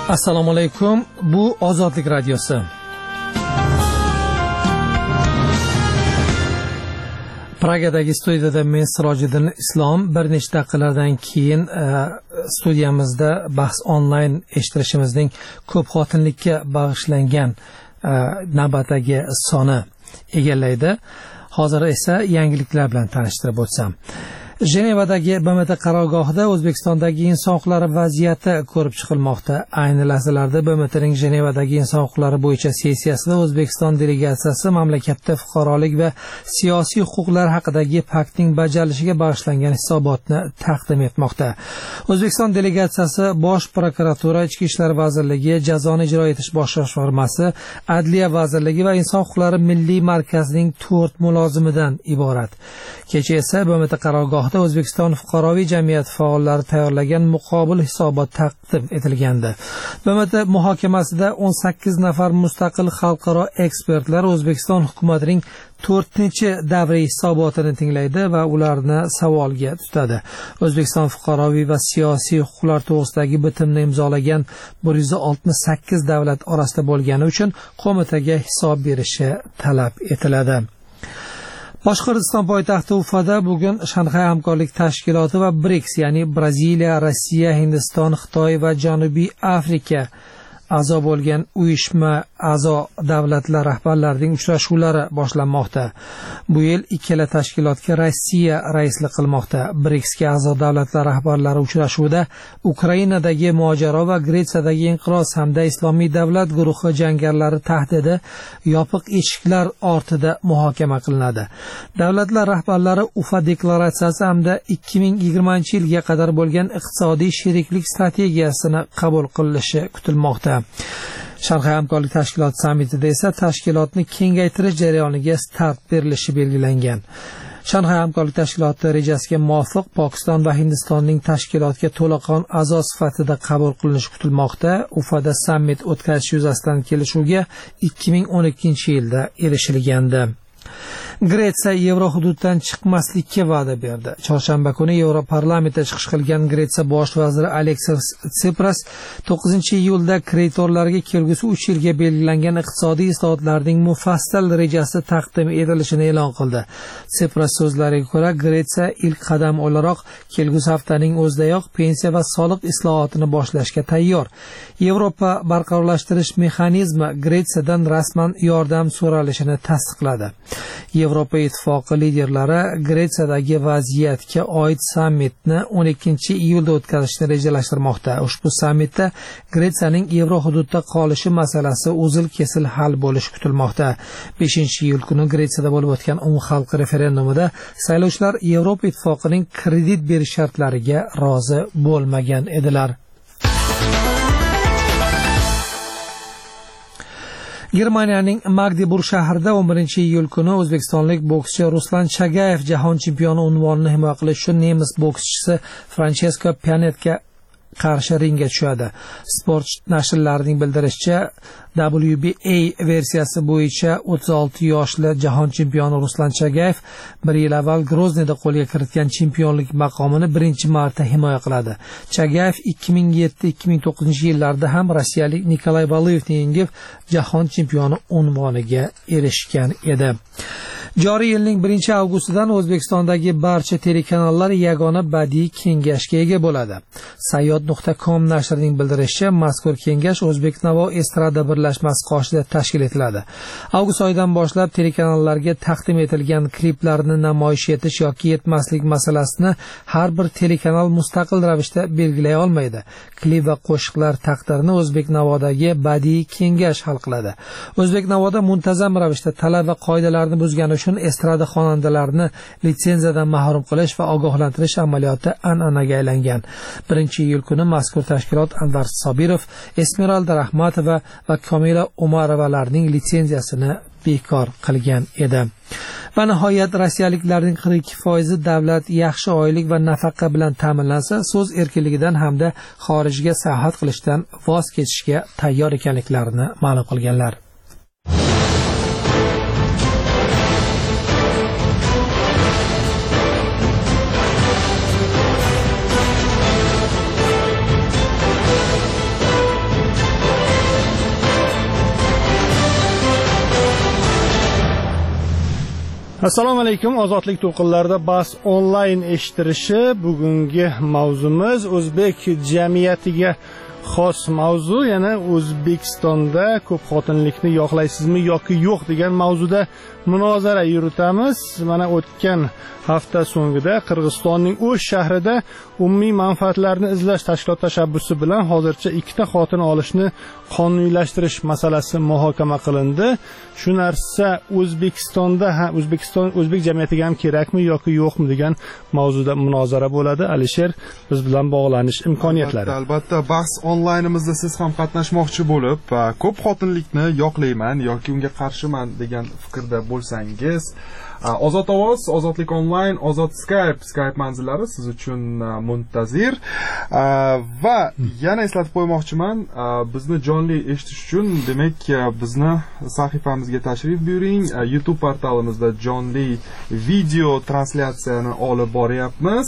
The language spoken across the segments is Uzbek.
Assalomu alaykum. Bu Ozodlik radiosi. Pragadagi studiyada men Sirojiddin Islom bir nechta daqiqalardan keyin studiyamizda bahs onlayn eshittirishimizning ko'p xotinlikka bag'ishlangan navbatdagi soni egallaydi. Hozir esa yangiliklar bilan tanishtirib o'tsam. Jenevadagi BMT qarorgohida O'zbekistondagi inson huquqlari vaziyati ko'rib chiqilmoqda. Ayni lahzalarda BMTning Jenevadagi inson huquqlari bo'yicha sessiyasida O'zbekiston delegatsiyasi mamlakatda fuqarolik va siyosiy huquqlar haqidagi paktning bajarilishiga bag'ishlangan hisobotni taqdim etmoqda. O'zbekiston delegatsiyasi Bosh prokuratura, Ichki ishlar vazirligi, Jazoni ijro etish boshqarmasi, Adliya vazirligi va Inson huquqlari milliy markazining 4 mulozimidan iborat. Kecha esa BMT qarorgohida O'zbekiston fuqaroviy jamiyat faollari tayyorlagan muqobil hisobot taqdim etilgandi. BMT muhokamasida 18 nafar mustaqil xalqaro ekspertlar O'zbekiston hukumatining 4-davriy hisobotini tinglaydi va ularni savolga tutadi. O'zbekiston fuqaroviy va siyosiy huquqlar to'g'risidagi bitimni imzolagan 168 davlat orasida bo'lgani uchun qo'mitaga hisob berishi talab etiladi. Boshqirdiston poytaxti Ufada bugun Shanxay hamkorlik tashkiloti va BRICS, ya'ni Braziliya, Rossiya, Hindiston, Xitoy va Janubiy Afrika a'zo bo'lgan uyushma a'zo davlatlar rahbarlarining uchrashuvlari boshlanmoqda. Bu yil ikkala tashkilotga Rossiya raislik qilmoqda. BRICSga a'zo davlatlar rahbarlari uchrashuvida Ukrainadagi mojaro va Gretsiyadagi inqiroz hamda Islomiy davlat guruhi jangarilari tahdidi yopiq eshiklar ortida muhokama qilinadi. Davlatlar rahbarlari Ufa deklaratsiyasi hamda 2020-yilga qadar bo'lgan iqtisodiy sheriklik strategiyasini qabul qilishi kutilmoqda. Shanxay hamkorlik tashkiloti sammitida esa tashkilotni kengaytirish jarayoniga start berilishi belgilangan. Shanxay hamkorlik tashkiloti rejasiga muvofiq Pokiston va Hindistonning tashkilotga to'laqon a'zo sifatida qabul qilinishi kutilmoqda. Ufada sammit o'tkazish yuzasidan kelishuvga 2012-yilda erishilgandi. Gretsiya Yevro hududdan chiqmaslikka va'da berdi. Chorshanba kuni Yevroparlamentda chiqish qilgan Gretsiya bosh vaziri Aleksis Tsipras 9-iyulda kreditorlarga kelgusi 3 yilga belgilangan iqtisodiy islohotlarning mufassal rejasi taqdim etilishini e'lon qildi. Tsipras so'zlariga ko'ra, Gretsiya ilk qadam o'laroq kelgusi haftaning o'zidayoq pensiya va soliq islohotini boshlashga tayyor. Yevropa barqarorlashtirish mexanizmi Gretsiyadan rasman yordam so'ralishini tasdiqladi. Yevropa ittifoqi liderlari Gretsiyadagi vaziyatga oid sammitni 12-iyulda o'tkazishni rejalashtirmoqda. Ushbu sammitda Gretsiyaning Yevro hududda qolishi masalasi uzil-kesil hal bo'lishi kutilmoqda. 5-iyul kuni Gretsiyada bo'lib o'tgan umumxalq referendumida saylovchilar Yevropa ittifoqining kredit berish shartlariga rozi bo'lmagan edilar. Germaniyaning Magdeburg shahrida 11-iyul kuni o'zbekistonlik bokschi Ruslan Chagayev jahon chempioni unvonini himoya qilish uchun nemis bokschisi Francesco Pianetga qarshi ringga tushadi. Sport nashrlarining bildirishicha, WBA versiyasi bo'yicha 36 yoshli jahon chempioni Ruslan Chagayev 1 yil avval Grozniyda qo'lga kiritgan chempionlik maqomini birinchi marta himoya qiladi. Chagayev 2007-2009 yillarda ham rossiyalik Nikolay Valuyevni yengib jahon chempioni unvoniga erishgan edi. Joriy yilning 1-avgustidan O'zbekistondagi barcha telekanallar yagona badiiy kengashga ega bo'ladi. Sayyod.com nashrining bildirishicha, mazkur kengash O'zbeknavo estrada birlashmasi qoshida tashkil etiladi. Avgust oyidan boshlab telekanallarga taqdim etilgan kliplarni namoyish etish yoki etmaslik masalasini har bir telekanal mustaqil ravishda belgilay olmaydi. Klip va qo'shiqlar taqdirini O'zbeknavodagi badiiy kengash hal qiladi. O'zbeknavoda muntazam ravishda talab va qoidalarni buzgani uchun estrada xonandalarni litsenziyadan mahrum qilish va ogohlantirish amaliyoti an'anaga aylangan. 1-iyul kuni mazkur tashkilot Anvar Sobirov, Esmeralda Rahmatova va Komila Umarovalarning litsenziyasini bekor qilgan edi. Va nihoyat rossiyaliklarning 42% davlat yaxshi oylik va nafaqa bilan ta'minlansa, so'z erkinligidan hamda xorijga sayohat qilishdan voz kechishga tayyor ekanliklarini ma'lum qilganlar. Assalomu alaykum. Ozodlik to'lqinlarida bahs onlayn eshittirishi. Bugungi mavzumiz o'zbek jamiyatiga xos mavzu, yana O'zbekistonda ko'p xotinlikni yoqlaysizmi yoki yo'q degan mavzuda munozara yuritamiz. Mana o'tgan hafta so'ngida Qirg'izistonning O'sh shahrida umumiy manfaatlarni izlash tashkilot tashabbusi bilan hozircha 2 ta xotin olishni qonuniylashtirish masalasi muhokama qilindi. Shu narsa O'zbekistonda o'zbek jamiyatiga ham kerakmi yoki yo'qmi degan mavzuda munozara bo'ladi. Alisher, biz bilan bog'lanish imkoniyatlari. Albatta, bahs onlaynimizda siz ham qatnashmoqchi bo'lib, ko'p xotinlikni yoqlayman yoki unga qarshiman degan fikrda bo'lsangiz, Ozod ovoz, Ozodlik onlayn, Ozod Skype manzillari siz uchun muntazir. Va yana eslatib qo'ymoqchiman, bizni jonli eshitish uchun, demak, bizni sahifamizga tashrif buyuring. YouTube portalimizda jonli video translyatsiyani olib boryapmiz.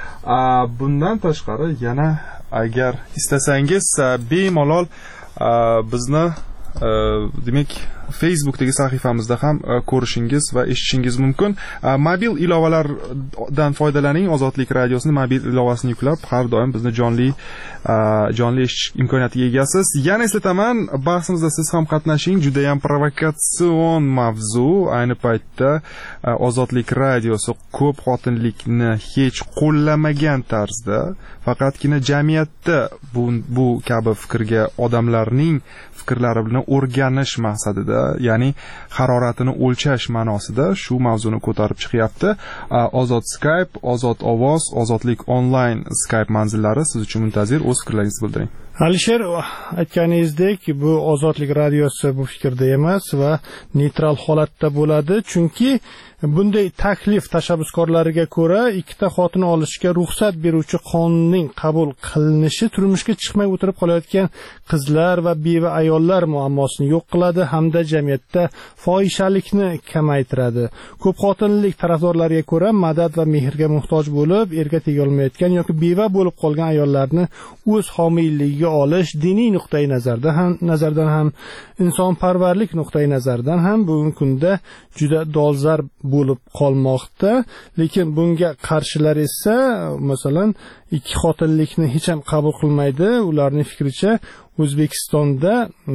Bundan tashqari yana agar istasangiz bemalol bizni demak Facebookdagi sahifamizda ham ko'rishingiz va eshitishingiz mumkin. Mobil ilovalardan foydalaning. Ozodlik radiosining mobil ilovasini yuklab, har doim bizni jonli eshitish imkoniyatiga egasiz. Yana eslataman, bahsimizda siz ham qatnashing. Juda ham provokatsion mavzu. Ayni paytda Ozodlik radiosi ko'p xotinlikni hech qo'llamagan tarzda, faqatgina jamiyatda bu kabi fikrga odamlarning fikrlari bilan o'rganish maqsadida, ya'ni haroratini o'lchash ma'nosida shu mavzuni ko'tarib chiqyapti. Ozod Skype, Ozod ovoz, Ozodlik onlayn Skype manzillari siz uchun muntazir. O'z fikrlaringizni bildiring. Alisher, aytganingizdek, bu Ozodlik radiosi bu fikrda emas va neytral holatda bo'ladi, chunki bunday taklif tashabbuskorlariga ko'ra 2 ta xotin olishga ruxsat beruvchi qonunning qabul qilinishi turmushga chiqmay o'tirib qolayotgan qizlar va beva ayollar muammosini yo'q qiladi hamda jamiyatda fohishalikni kamaytiradi. Ko'p xotinlik tarafdorlariga ko'ra madad va mehrga muhtoj bo'lib, erga tega olmayotgan yoki beva bo'lib qolgan ayollarni o'z homiyligiga olish diniy nuqtai nazardan ham insonparvarlik nuqtai nazardan ham bugungi kunda juda dolzarb bo'lib qolmoqda. Lekin bunga qarshilar esa, masalan, 2 xotinlikni hech ham qabul qilmaydi. Ularning fikricha, O'zbekistonda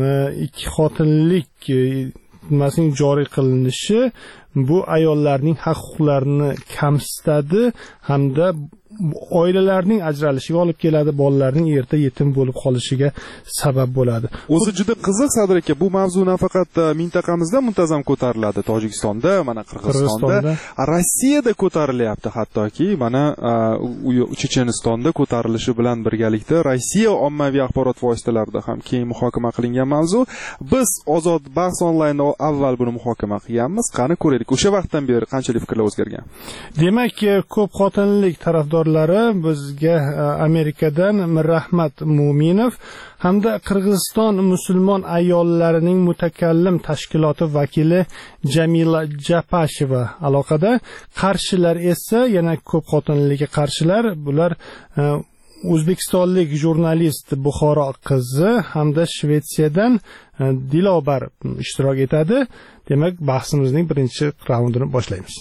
2 xotinlik nimasining joriy qilinishi bu ayollarning haq-huquqlarini kamsitadi hamda oilalarning ajralishiga olib keladi, bolalarning erta yetim bo'lib qolishiga sabab bo'ladi. O'zi juda qiziq, Sadir aka, bu mavzu nafaqat mintaqamizda muntazam ko'tariladi, Tojikistonda, mana Qirg'izistonda, Rossiyada ko'tarilyapti, hattoki mana Chechenistonda ko'tarilishi bilan birgalikda Rossiya ommaviy axborot vositalarida ham keng muhokama qilingan mavzu. Biz Ozod bahs onlaynda avval buni muhokama qilganmiz. Qani ko'raylik, o'sha vaqtdan beri qanchalik fikrlar o'zgargan? Demak, ko'p xotinlik tarafdorlari bizga Amerikadan Mirrahmat Mo'minov hamda Qirg'iziston musulmon ayollarining mutakallim tashkiloti vakili Jamila Japasheva aloqada. Qarshilar esa yana ko'p xotinlikka qarshilar. Bular o'zbekistonlik jurnalist Buxoro qizi hamda Shvetsiyadan Dilobar ishtirok etadi. Demak, bahsimizning birinchi raundini boshlaymiz.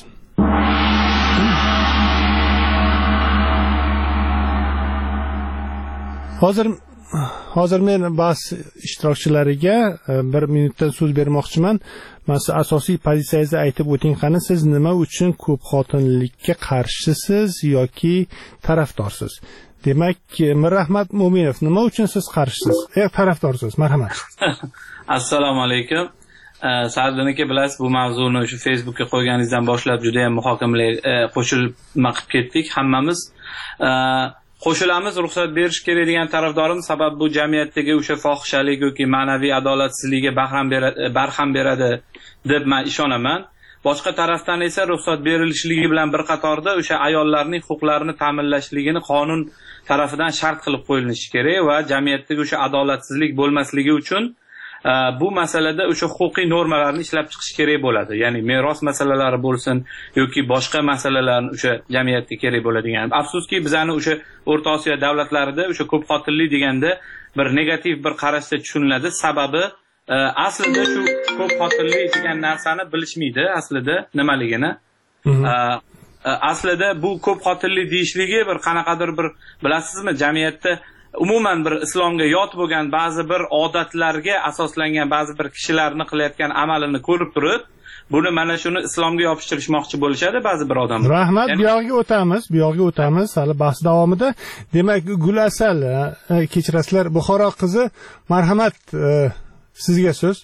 Hozir men bahs ishtirokchilariga 1 minutdan so'z bermoqchiman. Mana asosiy pozitsiyangizni aytib o'ting, qani siz nima uchun ko'p xotinlikka qarshisiz yoki tarafdorsiz? Demak, Mirrahmat Mo'minov, nima uchun siz qarshisiz? Tarafdorsiz. Marhamat. Assalomu alaykum. Sa'din aka, bilasiz, bu mavzuni shu Facebookga qo'yganingizdan boshlab juda ham muhokamalar qo'shilib qilib ketdik hammamiz. Qo'shilamiz, ruxsat berish kerak degan tarafdorimiz, sabab bu jamiyatdagi o'sha fohishalik yoki ma'naviy adolatsizlikka barham beradi deb men ishonaman. Boshqa tarafdan esa ruxsat berilishligi bilan bir qatorda o'sha ayollarning huquqlarini ta'minlashligini qonun tarafidan shart qilib qo'yilishi kerak va jamiyatdagi o'sha adolatsizlik bo'lmasligi uchun bu masalada o'sha huquqiy normalarni ishlab chiqish kerak bo'ladi. Ya'ni meros masalalari bo'lsin yoki boshqa masalalarni o'sha jamiyatga kerak bo'ladigan. Afsuski, bizani o'sha O'rta Osiyo davlatlarida o'sha ko'p xotinlik deganda bir negativ bir qarashda tushuniladi. Sababi aslida shu ko'p xotinlik degan narsani bilishmaydi aslida nimaligini. Aslida bu ko'p xotinlik deyishligi bir qanaqadir bir bilasizmi, jamiyatda umuman bir islomga yot bo'lgan ba'zi bir odatlarga asoslangan ba'zi bir kishilarni qilayotgan amalini ko'rib turib, buni mana shuni islomga yopishtirishmoqchi bo'lishadi ba'zi bir odamlar. Rahmat, bu yoqqa o'tamiz, hali bahs davomida. Demak, Gulasal, kechirasizlar, Buxoro qizi, marhamat, sizga so'z.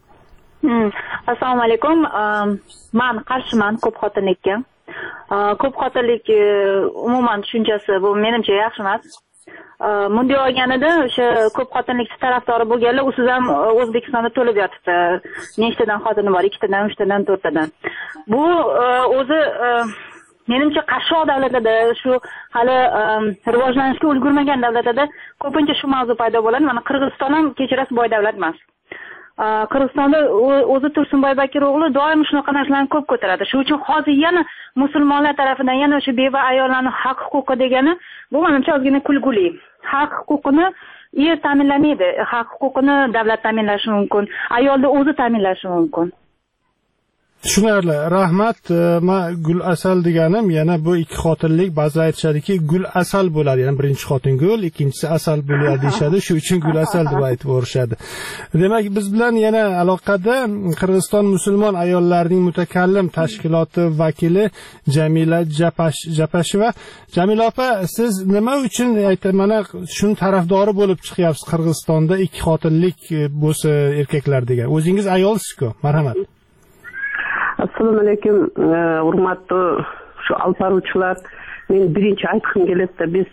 Assalomu alaykum. Men qarshiman ko'p xotinlikka. Ko'p xotinlik umuman tushunchasi bu menimcha yaxshi emas. Bunday olganida o'sha ko'p xotinlik tarafdori bo'lganlar usiz ham O'zbekistonda to'lib yotibdi. Nechtadan xotini bor? 2 tadan, 3 tadan, 4 tadan. Bu o'zi menimcha qashshoq davlatlarda, shu hali rivojlanishga ulgurmagan davlatlarda ko'pincha shu mavzu paydo bo'ladi. Mana Qirg'iziston ham kechirasiz boy davlat emas. Qirg'izistonda o'zi Tursunboy Bakir o'g'li doim shunaqa narsalarni ko'p ko'taradi. Shuning uchun hozir yana musulmonlar tarafidan yana o'sha beva ayollarning haq huquqi degani bu menimcha ozgina kulguli. Haq huquqini er ta'minlamaydi. Haq huquqini davlat ta'minlashi mumkin, ayolda o'zi ta'minlashi mumkin. Tushunarli. Rahmat. Men Gul Asal deganim, yana bu ikki xotinlik ba'zilar aytishadiki, Gul Asal bo'ladi. Ya'ni birinchi xotin gul, ikkinchisi asal bo'ladi deyshadi. Shu uchun Gul Asal deb aytib o'rishadi. Demak, biz bilan yana aloqada Qirg'iziston musulmon ayollarining mutakallim tashkiloti vakili Jamila Japasheva. Jamila opa, siz nima uchun mana shuni tarafdori bo'lib chiqyapsiz Qirg'izistonda ikki xotinlik bo'lsa erkaklar degan? O'zingiz ayolsiz-ku. Marhamat. Assalomu alaykum, hurmatli shu alparuvchilar. Men birinchi aytqim keladi, biz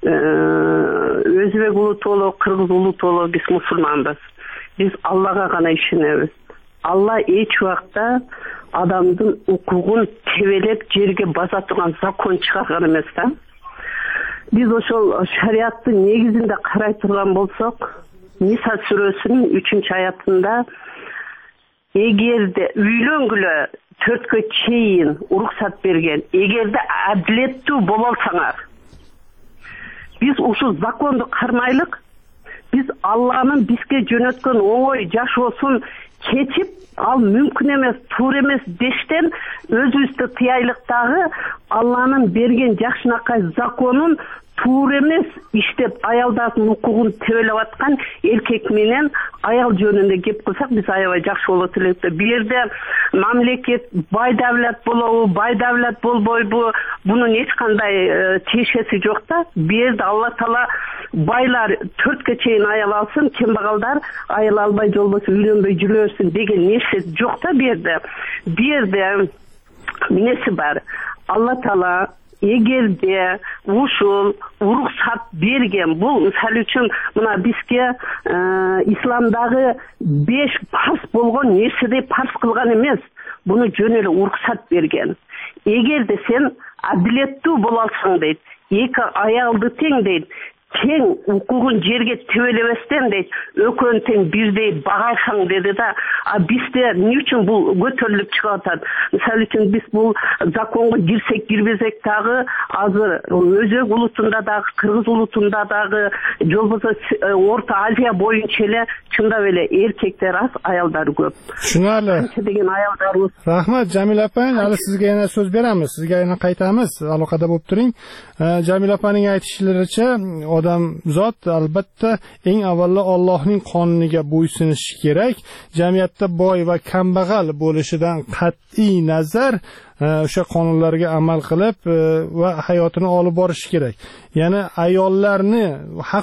o'zbek ulu to'liq, qirg'iz ulu to'liq biz musulmonmiz. Biz Allohga g'ana ishonamiz. Alloh hech vaqtda odamning huquqini tevelab yerga bosa turgan zakon chiqargan emas-da. Biz o'sha shariatning negizida qaray turgan bo'lsak, Nisa surasining 3-oyatida Eğerde üylöngülü 4'e çeyin ruhsat bergen, eğerde adletli bolalsaňar. Biz uşu zakondu karmaylık, biz Allah'ın bizge jönötken oňoý jaşosun keçip, al mümkün emes, tur emes deşten özübüzde tiýaýlykdagy Allah'ın bergen jakşynakay zakonun tur emes iştep ayaldardын hukukun tebelep atkan erkek menen ayal jönünde gep kılsak biz aябай жакшы болот элек. Bu yerde mamleket bay davlat bolobу, bay davlat bolboyбу, bunun hiç kanday teşesi yok da. Bu yerde Allah Taala baylar 4'e çeyin ayal alsın, kembagalдар ayal albay jolbosu üylönböy jürörsün degen nerse yok da bu yerde. Bu yerde nesi var? Allah Taala egerde uşul ruhsat bergen bu misal üçün mına bizge İslamdağı 5 farz bolgon nersede farz kılgan emes, bunu jöneli ruhsat bergen. Egerde sen adiletli bolalsaң deyt, eki ayalды teң deyt, teң hukukun жерге tebelebesden deyt, ökön teң birdey bagaysaң dedi da, bizde ne üçün bu götörülüp çıkartad? Misal üçün biz bu zakonga girsek girbesek dağı azır özök ulutunda dağı, Kırgız ulutunda dağı, jolboso Orta Aziya boyunça ele çında böyle erkekler az, ayaldar köp. Tushunarli. Degen ayaldar. Rahmat Jamila opa, hali sizga yana so'z beramiz. Sizga yana qaytamiz. Aloqada bo'lib turing. Jamila opaning aytishlaricha odam zot albatta eng avvalo Allohning qonuniga bo'ysunishi kerak. Jamiyatda boy va kambag'al bo'lishidan qat'iy nazar o'sha qonunlarga amal qilib va hayotini olib borish kerak. Ya'ni ayollarni haq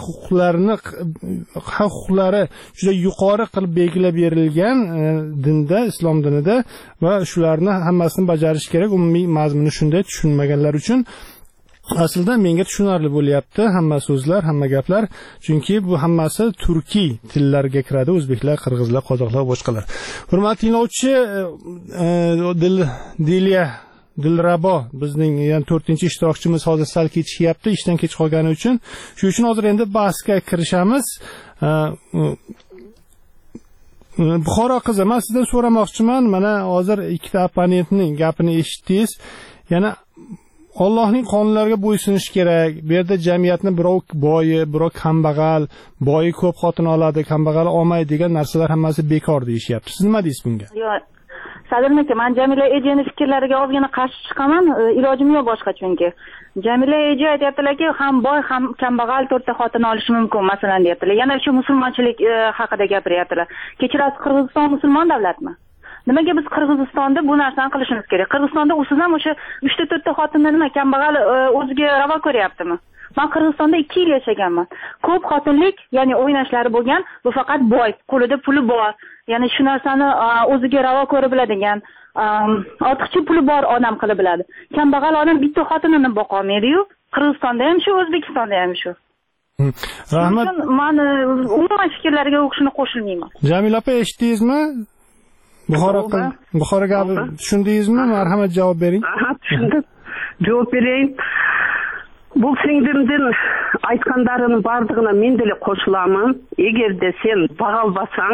huquqlari juda yuqori qilib belgilab berilgan dinda, islom dinida va shularni hammasini bajarish kerak. Umumiy mazmuni shunday, tushunmaganlar uchun aslida menga tushunarli bo'lyapti hamma so'zlar, hamma gaplar, chunki bu hammasi turkiy tillarga kiradi, o'zbeklar, qirg'izlar, qozoqlar, boshqalar. Hurmatli tinglovchi, Dilrabo bizning yana 4-ishtirokchimiz hozir sal ketishyapti, ishdan kech qolgani uchun. Shuning uchun hozir endi bahsga kirishamiz. Buxoro qizi, men sizdan so'ramoqchiman, mana hozir ikkita opponentning gapini eshitdingiz. Yana Allohning qonunlariga bo'ysunish kerak. Bu yerda jamiyatni birov boyi, birov kambag'al, boyi ko'p xotin oladi, kambag'al olmaydi degan narsalar hammasi bekor deyishyapti. Siz nima deysiz bunga? Yo'q. Sadirjon aka, men Jamila ejani fikrlariga ozgina qarshi chiqaman. Ilojim yo'q boshqa chunki. Jamila eji aytayaptilarki, ham boy ham kambag'al 4 ta xotin olishi mumkin, masalan deyaptilar. Yana shu musulmonchilik haqida gapiryaptilar. Kechirasiz, Qirg'iziston musulmon davlatmi? Nimaga biz Qirg'izistonda bu narsani qilishimiz kerak? Qirg'izistonda o'siz ham o'sha 3 ta 4 ta xotinni nima kambag'al o'ziga ravo ko'ryaptimi? Men Qirg'izistonda 2 yil yashaganman. Ko'p xotinlik, ya'ni o'ynashlari bo'lgan, bu faqat boy, qo'lida puli bor. Ya'ni shu narsani o'ziga ravo ko'rib biladigan, ortiqcha puli bor odam qilib biladi. Kambag'al odam bitta xotinini boqa olmaydi-yu. Qirg'izistonda ham shu, O'zbekistonda ham shu. Rahmat. Men umuman fikrlariga o'qishni qo'shilmayman. Jamila opa, eshitdingizmi? Buxoro gapi tushundingizmi? Marhamat javob bering. Tushundim. Javob bereyim. Bu singlimdin aytkanlarının bardığına men деле qo'shilaman. Eğerde sen bağalbasan,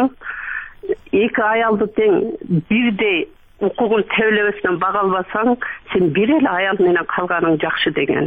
2 ayalды тең birдей hukukun tevlebesinden bağalbasan, sen bir el ayal менен kalgaның жақшы деген.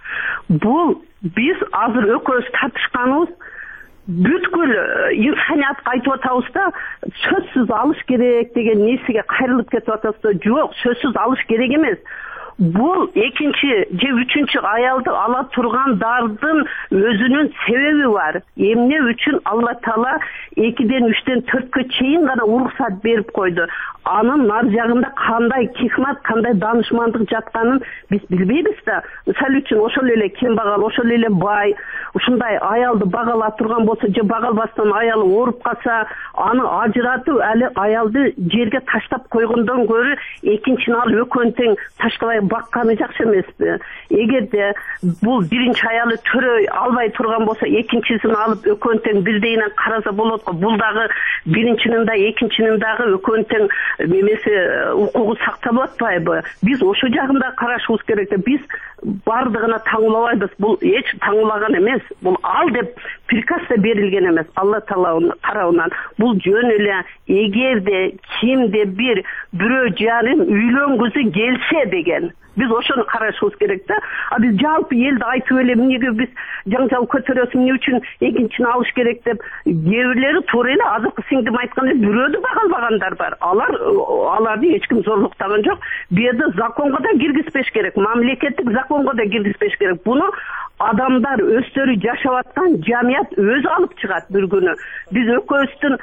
Biz azır ököz tartışkanız, бүткүл инсаниятка айтып атабыз да, сөзсүз алыш керек деген несиге кайрылып кетип атабыз да, жок, сөзсүз алыш керек эмес. Бұл екінші же үчүнчү аялды ала тургандардын өзүнүн себеби бар. Эмне үчүн Алла Таала 2ден 3ден 4кө чейин гана уруксат берип койду. Анын нар жагында кандай хикмат, кандай данышмандык жатканын биз билбейбиз да. Мисалы үчүн ошол эле кембагал, ошол эле бай ушундай аялды багала турган болсо, же багалбастан аялы ооруп калса, аны ажыратып, али аялды жерге таштап койгондон көрө экинчини алып экөөнү тең таштабай бакканы жакшы эмеспи? Эгерде бул биринчи аялы төрөй албай турган болсо, экинчисин алып экөөнү тең бирдейинен караса болот го. Бул дагы биринчинин да экинчинин дагы экөөнү тең немесе укугу сактап атпайбы? Биз ошо жагында карашыбыз керек да. Биз бардыгына таңуулабайбыз. Бул эч таңуулаган эмес. Бул ал деп приказ да берилген эмес Алла Тааланын тарабынан. Бул жөн эле эгерде кимде бирөө жарым үйлөнгүсү келсе деген. Biz ошону карашыбыз керек да. Biz жалпы элди айтып эле эмнеге биз жаңжал көтөрөбүз, эмне үчүн экинчини алыш керек деп, кээбирлери туура эле азыркы сиңдим айткандай бирөөдү багалбагандар бар. Аларды эч ким зорлуктаган жок. Бу жерде законго да киргизбеш керек, мамлекеттик законго да киргизбеш керек. Буну адамдар өздөрү жашап аткан жамият өзү алып чыгат бир күнү. Биз экөөбүздүн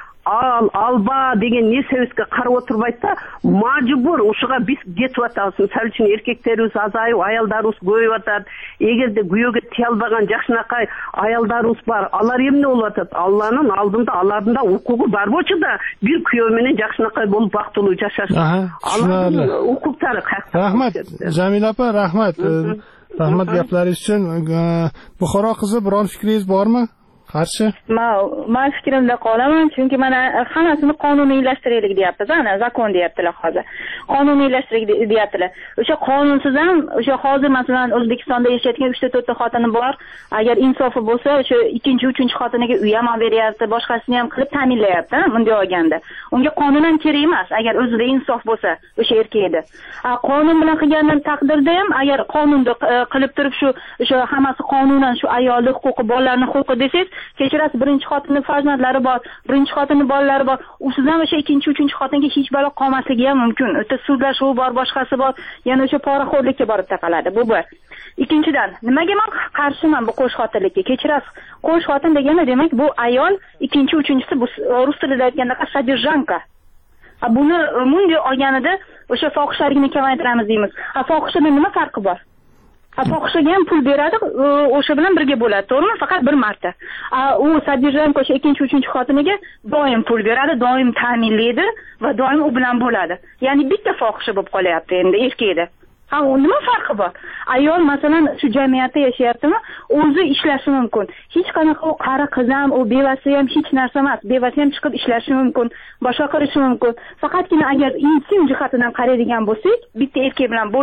алба деген несебизге карап отурбайт да, мажбур ушуга биз кетип атабыз. Мисалы үчүн эркектерибиз азайып, аялдарыбыз көбөйүп атат. Эгерде күйөөгө тие албаган жакшынакай аялдарыбыз бар, алар эмне болуп атат? Алланын алдында алардын да укугу бар болчу да, бир күйөө менен жакшынакай болуп бактылуу жашаш. Алардын укуктары каяктан? Рахмат, Jamila opa, rahmat. Rahmat gaplaringiz uchun. Buxoro qizi, biror fikringiz bormi? Qarshi? Men fikrimda qolaman, chunki mana hammasini qonuniylashtiraylik deyapmiz, ana zakon deyaptilar hozir. Qonuniylashtiraylik deyaptilar. O'sha qonunsiz ham, o'sha hozir masalan O'zbekistonda yashayotgan 3 ta 4 ta xotini bor. Agar insofi bo'lsa, o'sha 2-chi, 3-chi xotiniga uy ham beryapti, boshqasini ham qilib ta'minlayapti, bunday olganda. Unga qonun ham kerak emas, agar o'zida insof bo'lsa, o'sha erkakda. Qonun bilan qilgan taqdirda ham, agar qonunda qilib turib o'sha hammasi qonunan shu ayolning huquqi, bolalarning huquqi desangiz, kechirasiz, birinchi xotinning farzandlari bor, birinchi xotinning bolalari bor. Usidan o'sha 2-chi, 3-chi xotinga hech balo qolmasligi ham mumkin. O'ta sudlashuv bor, boshqasi bor, yana o'sha poraxo'rlikka borib taqaladi. Bu bir. Ikkinchidan, nimaga men qarshiman bu qo'sh xotinlikka? Kechirasiz, qo'sh xotin degani demak bu ayol, ikkinchi, uchinchisi bu rus tilida aytganda sodержанка. Buni bunday olganida o'sha fohishalikni kamaytiramiz deymiz. Fohishadan nima farqi bor? Fohishaga ham pul beradi, o'sha bilan birga bo'ladi, to'g'rimi? Faqat bir marta. U sodержанка o'sha ikkinchi, uchinchi xotiniga doim pul beradi, doim ta'minlaydi va doim u bilan bo'ladi. Ya'ni bitta fohisha bo'lib qolyapti endi erkakda. Nima farqi bor? Ayol masalan shu jamiyatda yashayaptimi, o'zi ishlashi mumkin. Hech qanaqa u qari qiz ham, u bevasi ham hech narsa emas. Bevasi ham chiqib ishlashi mumkin, boshqa qilishi mumkin. Faqatgina agar intim jihatidan qaraydigan bo'lsak, bitta erkak bilan bo'lish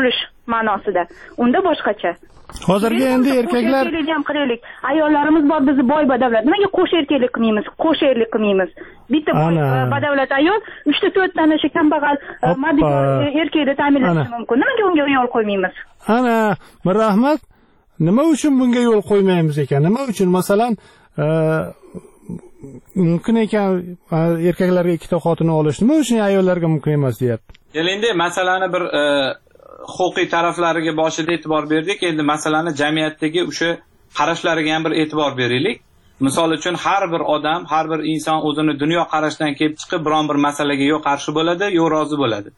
ma'nosida. Unda boshqacha. Hozirgi endi erkaklar ham qilaylik. Ayollarimiz bor, bizni boy badavlat. Nimaga qo'sh erkaklik qilmaymiz? Qo'sh erlik qilmaymiz. Bitta badavlat ayol 3-4 ta o'sha kambag'al erkakni ta'minlashi mumkin. Nimaga unga yo'l qo'ymaymiz? Ana, rahmat. Nima uchun bunga yo'l qo'ymaymiz ekan? Nima uchun masalan mumkin ekan erkaklarga ikkita xotin olish, nima uchun ayollarga mumkin emas deyapti? Endi masalani bir huquqiy taraflariga boshida e'tibor berdik. Endi masalani jamiyatdagi o'sha qarashlariga ham bir e'tibor beraylik. Misol uchun har bir odam, har bir inson o'zini dunyo qarashidan kelib chiqib biron bir masalaga yo qarshi bo'ladi, yo rozi bo'ladi.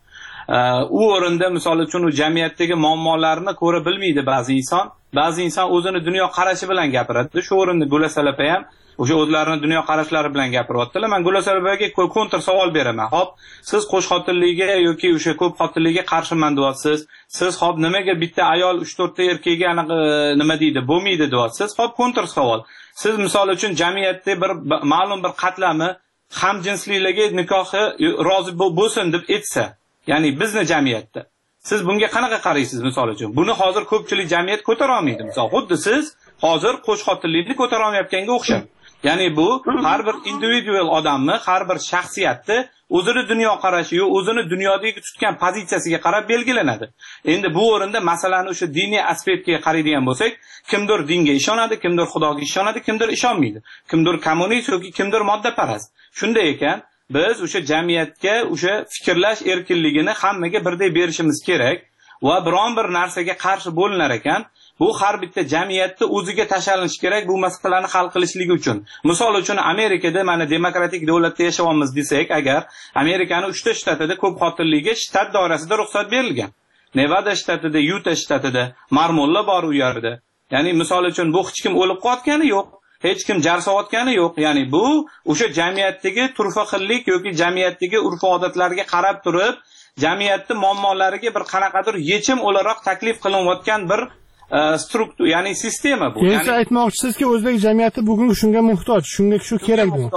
U o'rinda misol uchun u jamiyatdagi muammolarni ko'ra bilmaydi ba'zi inson. Ba'zi inson o'zini dunyo qarashi bilan gapiradi. Shu o'rinda Gulasalapa ham o'sha o'zlarini dunyo qarashlari bilan gapiryaptilar. Men Gulasalapaga kontr savol beraman. Hop, siz qo'shxotinlikka yoki o'sha ko'p xotinlikka qarshiman deyapsiz. Siz hop nimaga bitta ayol 3-4 ta erkakga nima deydi, bo'lmaydi deyapsiz. Hop, kontr savol. Siz misol uchun jamiyatda bir ma'lum bir qatlami hamjinsliklarga nikohi rozi bo'lsin deb aytsa, ya'ni bizni jamiyatda siz bunga qanaqa qaraysiz misol uchun? Buni hozir ko'pchilik jamiyat ko'tara olmaydi. Misol xuddi siz hozir qo'shxotinlikni ko'tara olmayotganga o'xshab. Ya'ni bu har bir individual odamni, har bir shaxsiyatni o'zini dunyo qarashi, o'zini dunyodagi tutgan pozitsiyasiga qarab belgilanadi. Endi bu o'rinda masalani o'sha diniy aspektga qaraydigan bo'lsak, kimdir dinga ishonadi, kimdir Xudoga ishonadi, kimdir ishonmaydi. Kimdir kommunist yoki kimdir moddaparast. Shunday ekan, biz o'sha jamiyatga o'sha fikrlash erkinligini hammaga birdek berishimiz kerak va biron bir narsaga qarshi bo'linar ekan, bu har bitta jamiyatda o'ziga tashlanish kerak bu masalalarni hal qilishligi uchun. Misol uchun Amerikada mana demokratik davlatda yashayapmiz desak, agar Amerikaning 3 ta shtatida ko'p xotinlikka shtat doirasida ruxsat berilgan. Nevada shtatida, Utah shtatida marmonlar bor u yerda. Ya'ni misol uchun bu hech kim o'lib qotgani yo'q. Hech kim jar so'ratgani yo'q. Ya'ni bu o'sha jamiyatdagi turfa xillik yoki jamiyatdagi urf-odatlarga qarab turib, jamiyatning muammolariga bir qanaqadir yechim o'laroq taklif qilinayotgan bir struktur, ya'ni sistema bu. Siz aytmoqchisizki, o'zbek jamiyati bugun shunga muhtoj, shunga shu kerak bu.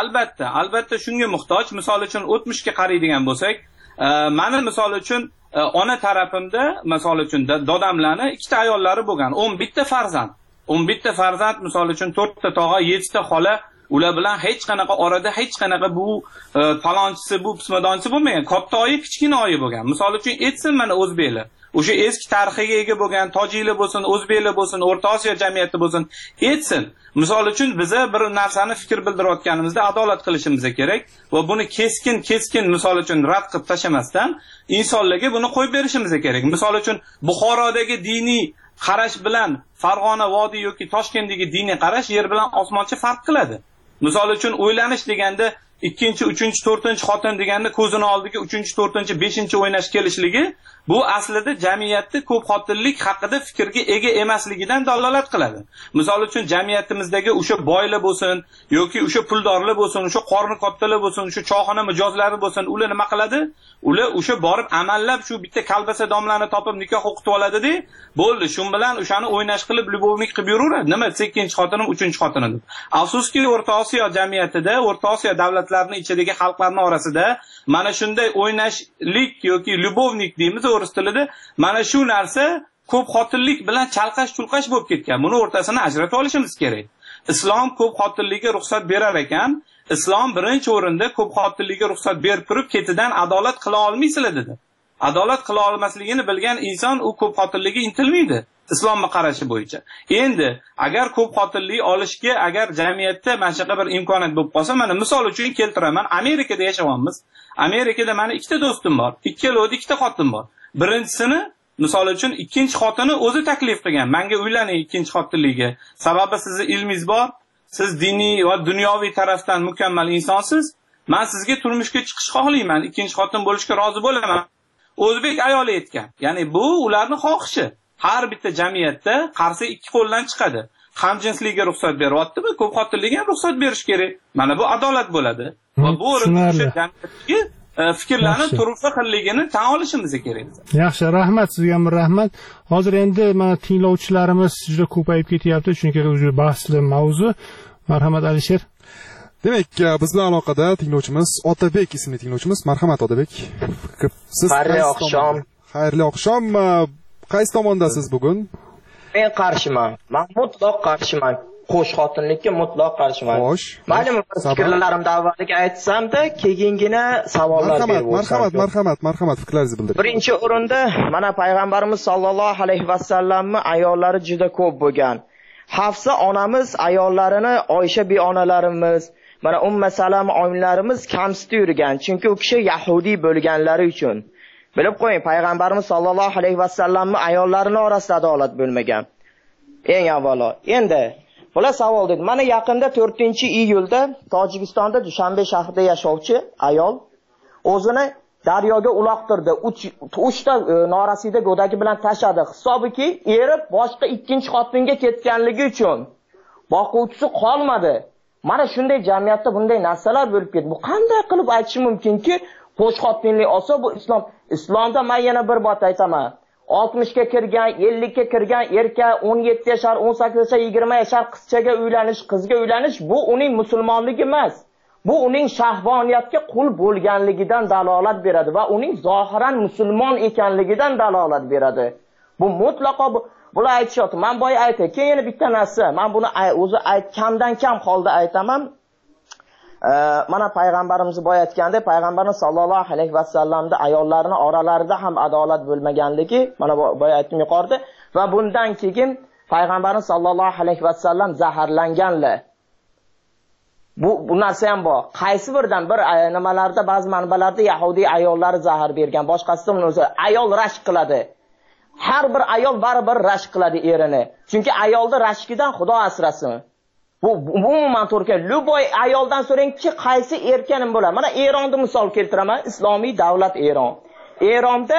Albatta shunga muhtoj. Misol uchun o'tmishga qaraydigan bo'lsak, meni misol uchun ona tarafimda misol uchun dadamlarning ikkita ayollari bo'lgan, 11 ta farzand. 11 ta farzand misol uchun 4 ta tog'a, 7 ta xola, ular bilan hech qanaqa orada hech qanaqa bu falonchisi, bu pismadonchisi bo'lmagan. Katta oyi, kichkina oyi bo'lgan. Misol uchun aytsin mana o'zbeklar o'sha eski tarixiga ega bo'lgan tojiklar bo'lsin, o'zbeklar bo'lsin, O'rta Osiyo jamiyati bo'lsin, aytsin. Misol uchun biza bir narsani fikr bildirayotganimizda adolat qilishimiz kerak va buni keskin misol uchun rad qilib tashlamasdan insonlarga buni qo'yib berishimiz kerak. Misol uchun Buxorodagi diniy qarash bilan Farg'ona vodiy yoki Toshkentdagi diniy qarash yer bilan osmoncha farq qiladi. Misol uchun o'ylanish deganda 2-chi, 3-chi, 4-chi xotin deganda ko'zini oldiga 3-chi, 4-chi, 5-chi o'ynash kelishligi bu aslida jamiyatda ko'p xotinlik haqida fikrga ega emasligidan dalolat qiladi. Misol uchun jamiyatimizdagi o'sha boylar bo'lsin yoki o'sha puldorlar bo'lsin, o'sha qorni kattalar bo'lsin, o'sha choyxona mijozlari bo'lsin, ular nima qiladi? Ular o'sha borib amallab shu bitta kalbasa domlani topib nikoh o'qitib oladi-da, bo'ldi, shu bilan o'shani o'ynash qilib любовник qilib yuraveradi. Nima 2-chi xotinim, 3-chi xotinim deb. Afsuski O'rta Osiyo jamiyatida, O'rta Osiyo davlatlarining ichidagi xalqlarning orasida mana shunday o'ynashlik yoki любовник deymiz o'ris tilida, mana shu narsa ko'p xotinlik bilan chalqash-chulqash bo'lib ketgan. Buni o'rtasini ajratib olishimiz kerak. Islom ko'p xotinlikka ruxsat berar ekan, Islom birinchi o'rinda ko'p xotinlikka ruxsat berib turib, ketidan adolat qila olmaysizlar dedi. Adolat qila olmasligini bilgan inson u ko'p xotinlikka intilmaydi. Islomga qarashi bo'yicha. Endi agar ko'p xotinlik olishga agar jamiyatda mana shunaqa bir imkoniyat bo'lib qolsa, mana misol uchun keltiraman, Amerikada yashayapmiz. Amerikada meni ikkita do'stim bor. Ikkalovida ikkita xotin bor. Birinchisini misol uchun ikkinchi xotini o'zi taklif qilgan. Menga uylaning ikkinchi xotinligiga. Sababi sizni ilmingiz bor, siz diniy va dunyoviy tarafdan mukammal insonsiz. Men sizga turmushga chiqish xohlayman, ikkinchi xotin bo'lishga rozi bo'laman. O'zbek ayoli aytgan. Ya'ni bu ularning xohishi. Har bitta jamiyatda qarsi ikki qo'ldan chiqadi. Hamjinslikka ruxsat beryapti-mi? Ko'p xotinlikka ham ruxsat berish kerak. Mana bu adolat bo'ladi. Va bu o'rinda jamiyatga fikrlarning turfa xilligini tan olishimiz kerak. Yaxshi, rahmat sizga, rahmat. Hozir endi mana tinglovchilarimiz juda ko'payib ketyapti, chunki o'zi bahsli mavzu. Marhamat Alisher. Demak, biz bilan aloqada tinglovchimiz Otabek ismli tinglovchimiz. Marhamat Otabek. Siz xayrli oqshom. Xayrli oqshom. qaysi tomondasiz bugun? Men qarshiman. Men mutlaq qarshiman. Qo'sh xotinlikka mutlaq qarshiman. Xo'sh. Ma'lum fikrlarimni avvaliga aytsam-da, keyingina savollar berib o'tsam. Marhamat, fikrlaringizni bildiring. Birinchi o'rinda mana payg'ambarimiz sollallohu alayhi vasallamning ayollari juda ko'p bo'lgan. Hafsa onamiz ayollarini Oysha onalarimiz, mana Salama onalarimiz kamsitib yurgan, chunki u kishi yahudiy bo'lganlari uchun. Bilib qo'ying, payg'ambarimiz sollallohu alayhi vasallamning ayollarining orasida adolat bo'lmagan. Eng avvalo. Endi bular savol dedi. Mana yaqinda 4-iyulda Tojikistonda Dushanbe shahrida yashovchi ayol o'zini daryoga uloqtirdi. 3 ta norasida go'dagi bilan tashladi. Hisobiki erib boshqa ikkinchi xotinga ketganligi uchun boquvchisi qolmadi. Mana shunday jamiyatda bunday narsalar bo'lib ketdi. Bu qanday qilib aytish mumkinki, qo'sh xotinlik olsa bu islom. Islomda men yana bir bot aytaman. 60 ga kirgan, 50 ga kirgan erkak 17 yashar, 18 yashar, 20 yashar qizchaga uylanish, qizga uylanish bu uning musulmonligi emas. Bu uning shahvoniyatga qul bo'lganligidan dalolat beradi va uning zohiran musulmon ekanligidan dalolat beradi. Bu mutlaqo bular aytishyapti. Men boya aytay, keyin bitta narsa, men buni o'zi kamdan kam holda aytaman. Mana payg'ambarimiz boya aytganda, payg'ambarimiz sollallohu alayhi vasallamda ayollarining oralarida ham adolat bo'lmaganligi, mana boya aytdim yuqorida, va bundan keyin payg'ambarimiz sollallohu alayhi vasallam zaharlanganlar. Bu narsa ham bor. Qaysi birdan bir nimalarda, ba'zi manbalarda yahudiy ayollari zahar bergan, boshqasi uni o'zi ayol rashk qiladi. Har bir ayol baribir rashk qiladi erini. Chunki ayolning rashkidan Xudo asrasin. Bu umuman to'g'ri. Luboy ayoldan so'rangki, qaysi erkanim bo'ladi? Mana Eronni misol keltiraman, islomiy davlat Eron. Eronda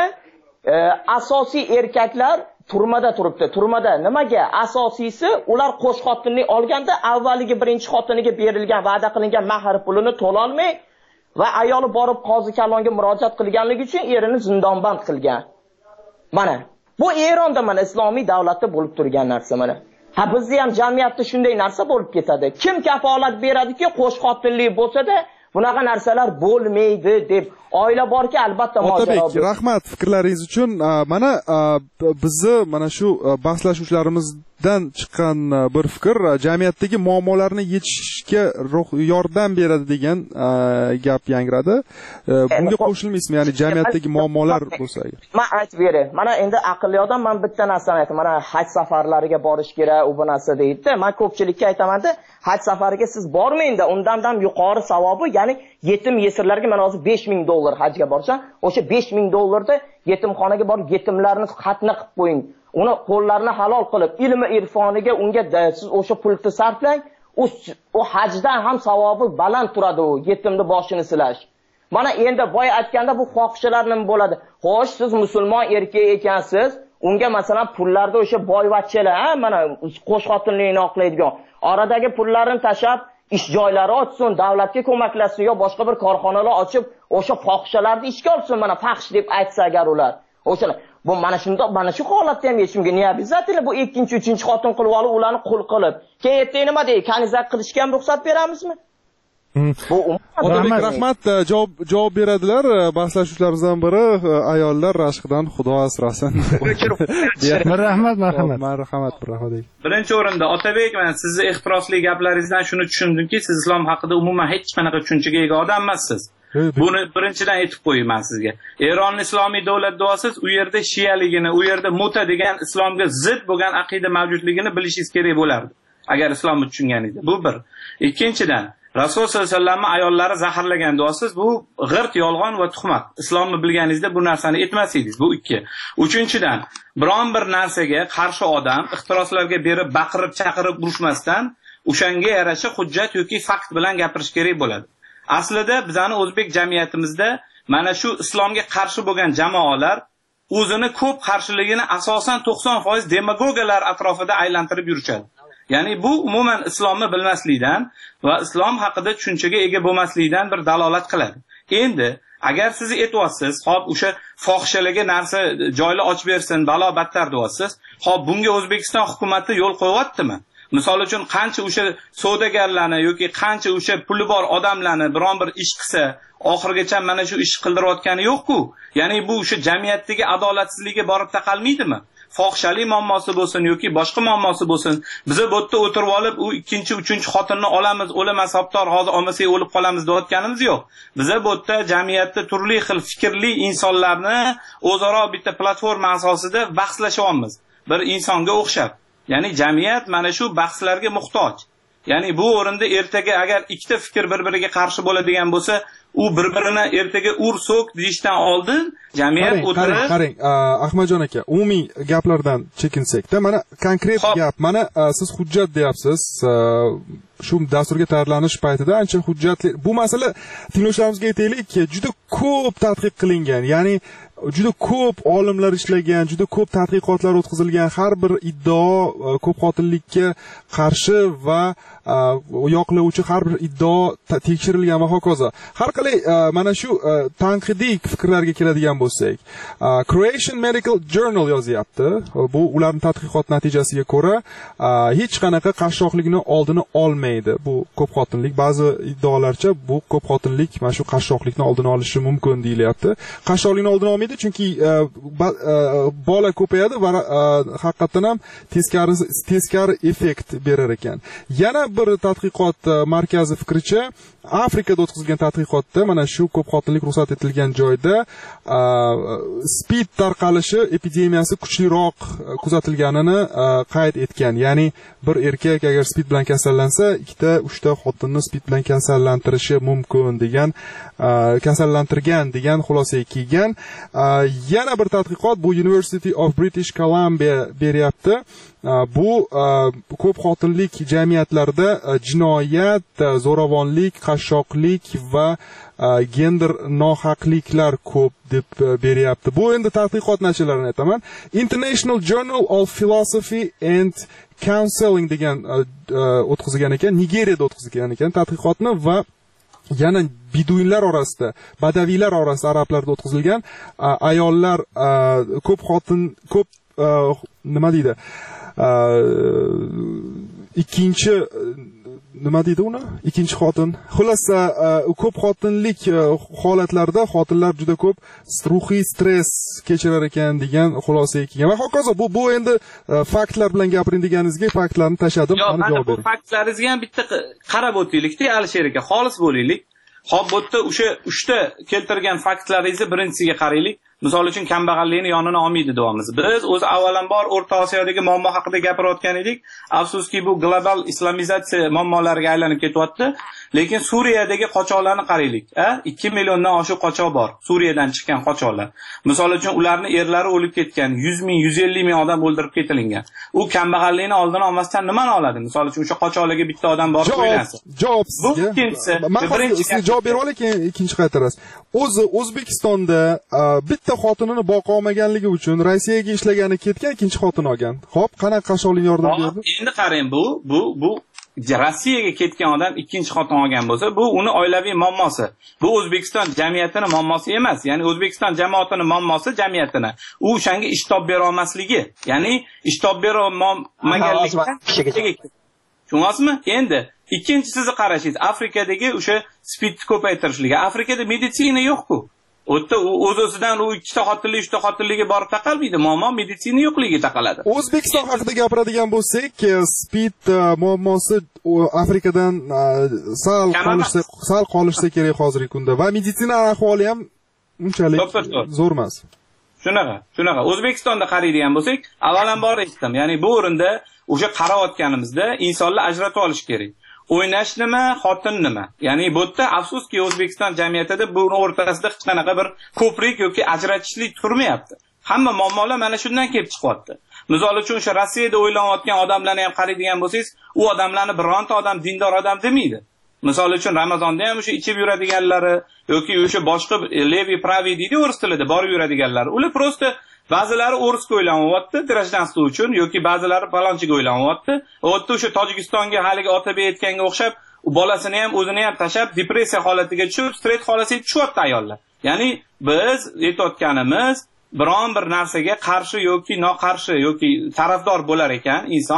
asosiy erkaklar turmada turibdi. Turmada nimaga? Asosiysi ular qo'sh xotinlik olganda avvaliga birinchi xotiniga berilgan va'da qilingan mahr pulini to'la olmay va ayoli borib qozi kalonga murojaat qilganligi uchun erini zindonband qilgan. Mana bu Eronda mana islomiy davlatda bo'lib turgan narsa mana. Ha bizda ham jamiyatda shunday narsa bo'lib ketadi. Kim kafolat beradiki, qo'sh xotinlik bo'lsa-da bunaqa narsalar bo'lmaydi deb. Oila borki, albatta mojaro. Otabek, rahmat fikrlaringiz uchun. Mana bizni mana shu bahslashuvchilarimizdan chiqqan bir fikr jamiyatdagi muammolarni yechishga yordam beradi degan gap yangradi. Bunga qo'shilmaysizmi? Ya'ni jamiyatdagi muammolar bo'lsa agar. Men aytib beray. Mana endi aqlli odam men bitta narsani aytaman. Mana haj safarlariga borish kerak, u bu narsa deydi. Men ko'pchilikka aytaman-da, haj safariga siz bormang-da, undan ham yuqori savobi, ya'ni yetim yesirlarga men hozir $5000 hajga borsam, o'sha $5000 yetimxonaga borib yetimlarni xatna qilib qo'ying. Uni qo'llarini halol qilib, ilmi irfoniga unga siz o'sha pulni sarflang, u hajdan ham savobi baland turadi, u yetimni boshini silash. Mana endi boya aytganda bu fohishalar nima bo'ladi? Xo'sh, siz musulmon erkak ekansiz, unga masalan pullarda o'sha boyvachchalar, mana qo'sh xotinlikni oqlaydigan, oradagi pullarni tashab ish joylari ochsin, davlatga ko'maklashsin yo boshqa bir korxonalar ochib, o'sha fohishalarni ishga olsin, mana fahsh deb aytsa agar ular. O'sha bu mana shundoq, mana shu holatda ham hech kimga niya bizatili bu ikkinchi, uchinchi xotin qilib olib, ularni qul qilib. Keyin ertaga nima deydi? Kanizak qilishga ham ruxsat beramizmi? Rahmat, javob beradilar. Bahslashuvchilarimizdan biri ayollar rashqidan Xudo asrasin. Marhamat. Birinchi o'rinda Otabek, men sizni ehtirosli gaplaringizdan shuni tushundimki, siz islom haqida umuman hech qanaqa tushunchaga ega odam emassiz. Buni birinchidan aytib qo'yaman sizga. Eron islomiy davlat deysiz, u yerda shiyaligini, u yerda muta degan islomga zid bo'lgan aqida mavjudligini bilishingiz kerak bo'lardi, agar islomni tushunganingizda. Bu bir. Ikkinchidan, Rasul sollallohu alayhi vasallamning ayollari zaharlagan deysiz, bu g'irt yolg'on va tuhmat. Islomni bilganingizda bu narsani aytmas edingiz. Bu ikki. Uchinchidan, biron bir narsaga qarshi odam ixtiroslarga berib, baqirib, chaqirib urishmasdan, o'shanga yarasha hujjat yoki fakt bilan gapirish kerak bo'ladi. Aslida bizani o'zbek jamiyatimizda mana shu islomga qarshi bo'lgan jamoalar o'zini ko'p qarshiligini asosan 90% demagogiyalar atrofida aylantirib yurishadi. Ya'ni bu umuman islomni bilmaslikdan va islom haqida tushunchaga ega bo'lmaslikdan bir dalolat qiladi. Endi agar siz aytyapsiz, hop o'sha fohishalarga narsa joyli ochib bersin, balo battar deyapsiz, hop bunga O'zbekiston hukumatı yo'l qo'yyaptimi? Misol uchun qancha o'sha savdogarlarni yoki qancha o'sha puli bor odamlarni biron bir ish qilsa, oxirgacha mana shu ish qildirayotgani yo'q-ku. Ya'ni bu o'sha jamiyatdagi adolatsizlikka borib taqalmaydimi? fohishalik muammosi bo'lsin yoki boshqa muammosi bo'lsin, biz bu yerda o'tirib olib, u ikkinchi, uchinchi xotinni olamiz, o'lamas hoptor, hozir olmasak o'lib qolamiz deyotganimiz yo'q. Biz bu yerda jamiyatda turli xil fikrli insonlarni o'zaro bitta platforma asosida bahslashyapmiz. Bir insonga o'xshab. Ya'ni jamiyat mana shu bahslarga muhtoj. Ya'ni bu o'rinda ertaga agar ikkita fikr bir-biriga qarshi bo'ladigan bo'lsa, u bir-birini ertaga ur-so'k deyishdan oldin jamiyat o'tirib qarang, Ahmadjon aka, umumiy gaplardan chekinsak-da, mana konkret gap, mana siz hujjat deyapsiz. Shu dasturga tayyorlanish paytida ancha hujjatli bu masala tinglovchilarimizga aytaylik, juda ko'p tadqiq qilingan, ya'ni juda ko'p olimlar ishlagan, juda ko'p tadqiqotlar o'tkazilgan, har bir iddao ko'p xotinlikka qarshi va yoqlovchi har bir iddao tekshirilgan va hokazo. Har qalay mana shu tanqidiy fikrlarga keladigan bo'lsak, Croatian Medical Journal yozyapti. Bu ularning tadqiqot natijasiga ko'ra hech qanaqa qashshoqlikni oldini olmaydi. Bu ko'p xotinlik, ba'zi iddaolarcha bu ko'p xotinlik mana shu qashshoqlikni oldini olishi mumkin deyilyapti. Qashshoqlikni oldini olmaydi chunki bola ko'payadi va haqiqatan ham teskari effekt berar ekan. Yana bir tadqiqot markazi fikricha, Afrikada o'tkazilgan tadqiqotda mana shu ko'p xotinlik ruxsat etilgan joyda SPID tarqalishi epidemiyasi kuchliroq kuzatilganini qayd etgan. Ya'ni bir erkak agar SPID bilan kasallansa, 2-3 ta xotinni SPID bilan kasallantirishi mumkin degan, kasallantirgan degan xulosaga kelgan. Yana bir tadqiqot bu University of British Columbia beryapti. Bu ko'p xotinlik jamiyatlarida jinoyat, zo'ravonlik, qashshoqlik va gender nohaqliklar ko'p deb beryapti. Bu endi tadqiqot nashrlarini aytaman. International Journal of Philosophy and Counseling degan o'tkazilgan ekan, Nigeriyada o'tkazilgan ekan tadqiqotni va yana biduinlar orasida, badaviylar orasida, arablarda o'tkazilgan ayollar ko'p xotin, ko'p nima deydi? Ikkinchi nima deydi uni? Ikkinchi xotin. Xulasa, ko'p xotinlik holatlarida xotinlar juda ko'p ruhiy stress kechirar ekan degan xulosaga kelgan. Va hokazo bu endi faktlar bilan gapiring deganingizga faktlarni tashladim, mana javob bering. Faktlaringizga ham bitta qarab o'taylik-da, Alisher aka, xolis bo'laylik. Hop, bu yerda o'sha 3 ta keltirgan faktlaringizni birinchisiga qaraylik. Misol uchun kambag'allikni yonini olmaydi deyapmiz. Biz o'zi avvalambor O'rta Osiyodagi muammo haqida gapirayotgan edik. Afsuski bu global islamizatsiya muammolariga aylanib ketyapti. Lekin Suriyadagi qochoqlarni qaraylik. 2 milliondan oshiq qochoq bor. Suriyadan chiqqan qochoqlar. Misol uchun ularning erlari o'lib ketgan, 100 ming, 150 ming odam o'ldirib ketilgan. U kambag'allikni oldini olmasdan nimani oladi? Misol uchun o'sha qochoqlarga bitta odam borib o'ylansa. Javob bu ikkinchisi. Birinchi javob berib olay, keyin ikkinchi qaytarasiz. O'zi O'zbekistonda bitta xotinini boqa olmaganligi uchun Rossiyaga ishlagani ketgan, ikkinchi xotin olgan. Xo'p, qanaqa qashshoqlik yordam berdi? Endi qarang, bu Rossiyaga ketgan odam ikkinchi xotin olgan bo'lsa, bu uni oilaviy muammosi. Bu O'zbekiston jamiyatining muammosi emas. Ya'ni O'zbekiston jamoatining muammosi jamiyatini. U o'shanga ish topib bera olmasligi, ya'ni ish topib bera olmaganlikdan. Tushunasizmi? Endi ikkinchisi qarashingiz, Afrikadagi o'sha SPID ko'paytirishligi. Afrikada meditsina yo'q-ku. O'z-o'zidan u 2 ta xotinlik, 3 ta xotinligiga borib taqalmaydi. Muammo meditsina yo'qligiga taqaladi. O'zbekiston haqida gapiradigan bo'lsak, SPID muammosi Afrikadan sal qolishsa kerak hozirgi kunda va meditsina ahvoli ham unchalik zo'r emas. Shunaqa. O'zbekistonda qaraydigan bo'lsak, avvalambor aytdim, ya'ni bu o'rinda o'sha qarayotganimizda insonlar ajratib olish kerak. O'ynash nima, xotin nima? Ya'ni bu yerda afsuski O'zbekiston jamiyatida buni o'rtasida hech qanaqa bir ko'prik yoki ajratishlik turmayapti. Hamma muammolar mana shundan kelib chiqyapti. Misol uchun o'sha Rossiyada o'ylanayotgan odamlarni ham qaraydigan bo'lsangiz, u odamlarni bironta odam dindor odam demaydi. Misol uchun Ramazonda ham o'sha ichib yuradiganlari yoki o'sha boshqa levi pravi deydi o'ris tilida borib yuradiganlar. Ular prosta ba'zilari o'risga o'ylanyapti, grajdanstvo uchun yoki ba'zilari palonchiga o'ylanyapti. O'tda o'sha Tojikistonga haligi Otabek aytganga o'xshab, u bolasini ham o'zini ham tashab depressiya holatiga tushib, stress holatiga tushyapti ayollar. Ya'ni biz aytayotganimiz biron bir narsaga qarshi yoki noqarshi yoki tarafdor bo'lar ekan inson,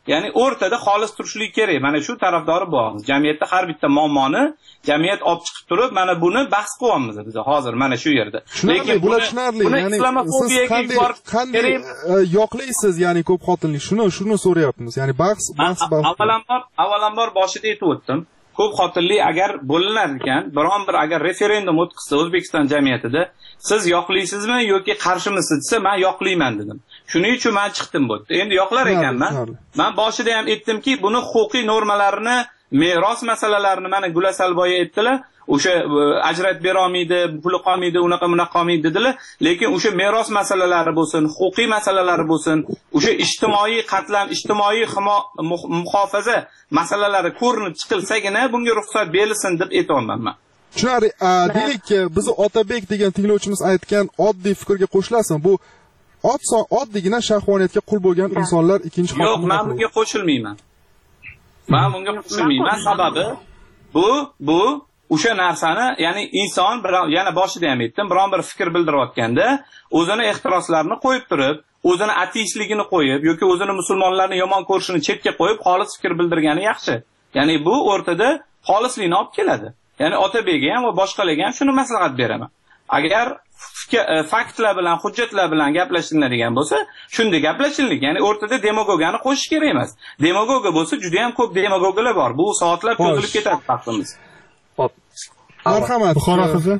ya'ni o'rtada xolis turishlik kerak. Mana shu tarafdori bormiz. Jamiyatda har bitta muammoni jamiyat olib chiqib turib, mana buni bahs qilyapmiz biz hozir mana shu yerda. Lekin bular tushunarli. Ya'ni siz qanday yoqlaysiz, ya'ni ko'p xotinlik? Shuni so'rayapmiz. Ya'ni bahs. Avvalambor boshida aytib o'tdim. Ko'p xotinlik agar bo'linar ekan, biron bir agar referendum o'tkazsa O'zbekiston jamiyatida, siz yoqlaysizmi yoki qarshimisiniz desa, men yoqlayman dedim. Shuning uchun men chiqdim bu yerda. Endi yoqlar ekanman. Men boshida ham aytdimki, buni huquqiy normalarini, meros masalalarini mana Gulasalboy aytdilar. O'sha ajratib bera olmaydi, puli qolmaydi, unaqa qolmaydi dedilar. Lekin o'sha meros masalalari bo'lsin, huquqiy masalalari bo'lsin, o'sha ijtimoiy qatlam, ijtimoiy muhofaza masalalari ko'rinib chiqilsagina bunga ruxsat berilsin deb aytolman men. Tushunarli. Deylik, bizni Otabek degan tinglovchimiz aytgan oddiy fikrga qo'shilasizmi? Bu oddiygina shahvoniyatga qul bo'lgan insonlar ikkinchi xotin. Yo'q, men bunga qo'shilmayman. Men bunga qo'shilmayman. Sababi bu o'sha narsani, ya'ni inson yana boshida ham aytdim, biron bir fikr bildirayotganda o'zini ehtiroslarini qo'yib turib, o'zini ateistligini qo'yib yoki o'zini musulmonlarni yomon ko'rishini chetga qo'yib, xolis fikr bildirgani yaxshi. Ya'ni bu o'rtada xolislikni olib keladi. Ya'ni Otabekga ham va boshqalarga ham shuni maslahat beraman. Agar faktlar bilan, hujjatlar bilan gaplashinglar bo'lsa, shunda gaplashinglar. Ya'ni o'rtada demagogiyani qo'shish kerak emas. Demagogiya bo'lsa, juda ham ko'p demagogiyalar bor. Bu soatlar cho'zilib ketadi vaqtimiz. Marhamat, Buxoro qizi.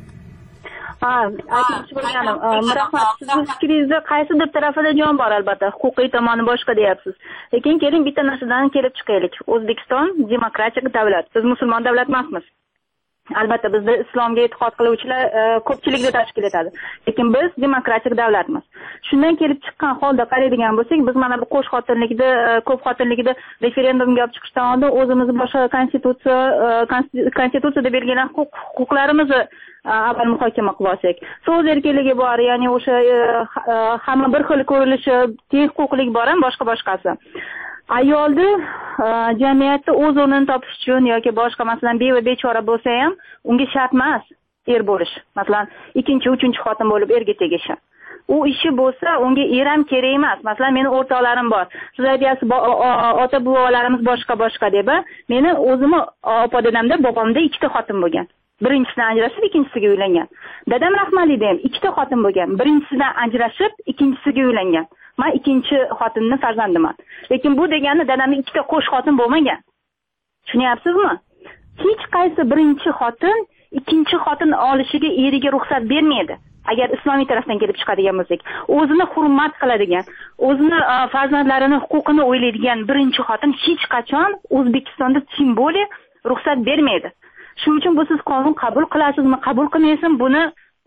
Aytmoqchi bo'lganim, rahmat. Sizning fikringizda qaysidir tarafida jon bor albatta. Huquqiy tomoni boshqa deyapsiz. Lekin keling bitta narsadan kelib chiqaylik. O'zbekiston demokratik davlat. Biz musulmon davlat emasmiz. Albatta bizda islomga e'tiqod qiluvchilar ko'pchilikni tashkil etadi. Lekin biz demokratik davlatmiz. Shundan kelib chiqqan holda qaraydigan bo'lsak, biz mana bu qo'sh xotinlikda, ko'p xotinlikda referendumga olib chiqishdan oldin o'zimiz boshqa konstitutsiyada belgilangan huquqlarimizni avval muhokama qilib olsak. So'z erkinligi bor, ya'ni o'sha hamma bir xil ko'rilishi, teng huquqlik bor ham boshqasi. Ayolni jamiyatda o'z o'rnini topish uchun yoki boshqa masalan beva bechora bo'lsa ham unga shart emas er bo'lish. Masalan, ikkinchi, uchinchi xotin bo'lib erga tegishi. U ishi bo'lsa unga er ham kerak emas. Masalan, meni o'rtoqlarim bor. Siz aytyapsiz, ota buvalarimiz boshqa deb. Meni o'zimni opa dadamda, bobomda ikkita xotin bo'lgan. Birinchisidan ajrashib, ikkinchisiga uylangan. Dadam Rahmalida ham ikkita xotin bo'lgan. Birinchisidan ajrashib, ikkinchisiga uylangan. Men ikkinchi xotinning farzandiman. Lekin bu degani dadamning ikkita qo'sh xotin bo'lmagan. Tushunyapsizmi? Hech qaysi birinchi xotin ikkinchi xotin olishiga eriga ruxsat bermaydi. Agar islomiy tarafdan kelib chiqadigan bo'lsak, o'zini hurmat qiladigan, o'zini farzandlarining huquqini o'ylaydigan birinchi xotin hech qachon O'zbekistonda simbolik ruxsat bermaydi. Shuning uchun bu siz qonun qabul qilasizmi, qabul qilmaysizmi, buni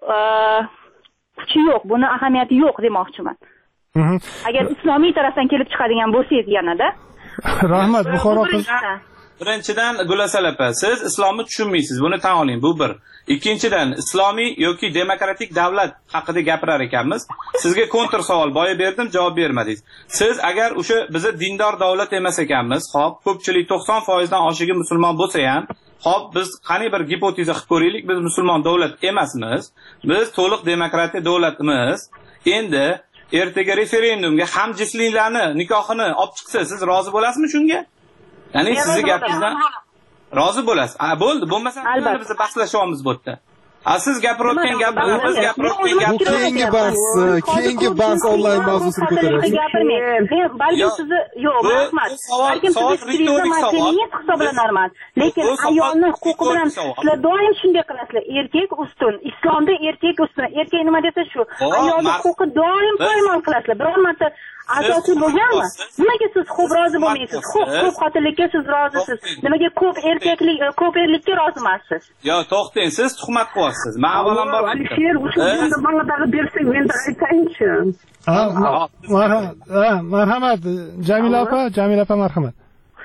kuchi yo'q, buni ahamiyati yo'q demoqchiman. Agar islomiy tarafdan kelib chiqadigan bo'lsangiz yanada. Rahmat, Buxoro qiz. Birinchidan, Gulasal opa, siz islomni tushunmaysiz, buni tan oling, bu bir. Ikkinchidan, islomiy yoki demokratik davlat haqida gapirar ekanmiz. Sizga kontr savol boya berdim, javob bermadingiz. Siz agar o'sha bizni dindor davlat emas ekanmiz, xo'p, ko'pchilik 90% dan oshig'i musulmon bo'lsa ham, xo'p, biz qani bir gipoteza qilib ko'raylik, biz musulmon davlat emasmiz. Biz to'liq demokratik davlatmiz. Endi ertaga referendumga hamjinsliklarni nikohini olib chiqsa, siz rozi bo'lasizmi shunga? Ya'ni sizning gapingizdan rozi bo'lasiz. Bo'ldi, bo'lmasa biz bahslashyapmiz bu yerda. Siz gapirayotgan gapimiz gapirayotgan gap keyingi bahs onlayn mavzusini ko'taramiz. Balki sizni yo'q, rahmat. Balkim sizni hisoblanarman. Lekin ayolning huquqi bilan sizlar doim shunday qilasizlar. Erkak ustun, islomda erkak ustun. Erkak nima desa shu. Ayolning huquqi doim poymol qilasizlar. Biror marta asosiy bo'lganmi? Nimaga siz ko'p rozi bo'lmaysiz? Ko'p xotinlikka siz rozisiz. Nimaga ko'p erlikka rozi emassiz? Yo, to'xtang, siz tuhmat qilyapsiz. Men avvalambor Alisher, o'sha bangladagi bersak, men aytayinchi. Marhamat, Jamila opa, marhamat.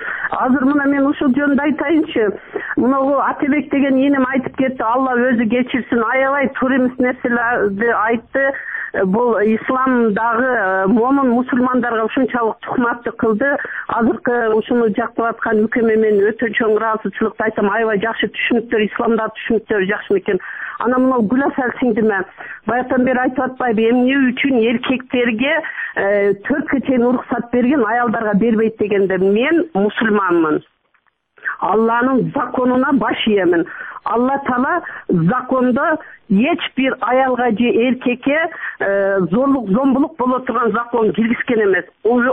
Azır mına men uşul jönündө aytayınчы. Мынау Атебек деген енем айтып кетти, Алла өзү кечирсин, аябай туура эмес нерселерди айтты. Бұл исламдағы момын мұсылмандарға ушунчалык тухматты кылды. Азыркы ушуну жактап аткан үкөмө мен өтө чоң ыраазычылыкты айтам. Аябай жакшы түшүнүктөр, исламдагы түшүнүктөр жакшы экен. Ана мынау Гүласал сиңдиме баягыдан бери айтып атпайбы, эмне үчүн эркектерге 4 чейин уруксат берген, аялдарга бербейт дегенде мен мусулманмын. Allah'ın zakonuna baş yemin. Allah Teala zakonda hiçbir ayalgacı erkeke zorluk, zombuluk buluturan zakon girgisken emez.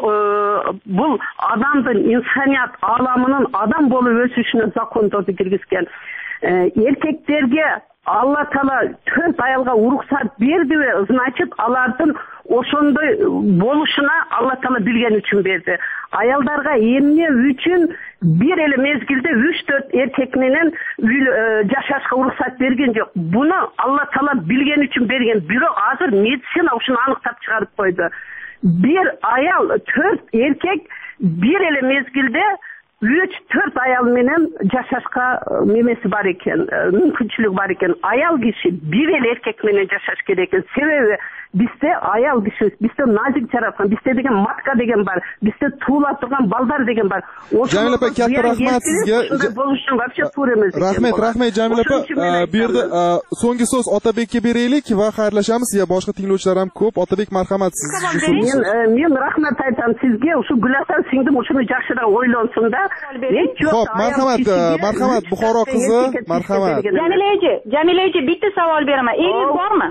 Bu adamın insaniyat alamının adam bolu ösüşüne zakonda girgisken. Erkeklerge Allah Teala 4 ayalga uruksat berdi ve значит alardın oşondoy boluşuna Allah Teala bilgen üçün berdi. Ayaldarga emne üçün bir ele mezgilde 3-4 erkek menen жашашка уруксат берген жок. Буну Allah Teala bilgen üçün bergen. Бирок азыр медицина ушуну аныктап чыгарып койду. Bir ayal 4 erkek bir ele mezgilde 3-4 ayal menen жашашка немеси бар экен, мүмкүнчүлүгү бар экен. Ayal киши bir el erkek menen жашаш керек экен. Себеби бизде ayal киши, бизде назик жараткан, бизде деген матка деген бар, бизде туулап турган балдар деген бар. Jamil opa, katta rahmat sizga. Болушун вообще туура эмес экен. Rahmat Jamil opa. Bu yerda so'nggi so'z Otabekka beraylik va xayrlashamiz. Ya boshqa tinglovchilar ham ko'p. Otabek, marhamat siz. Men rahmat aytam sizga. Shu Gulasan singdim, shuni yaxshiroq o'ylansin da. Xo'p, marhamat Buxoro qizi, marhamat. Jamilaji, bitta savol beraman. Eringiz bormi?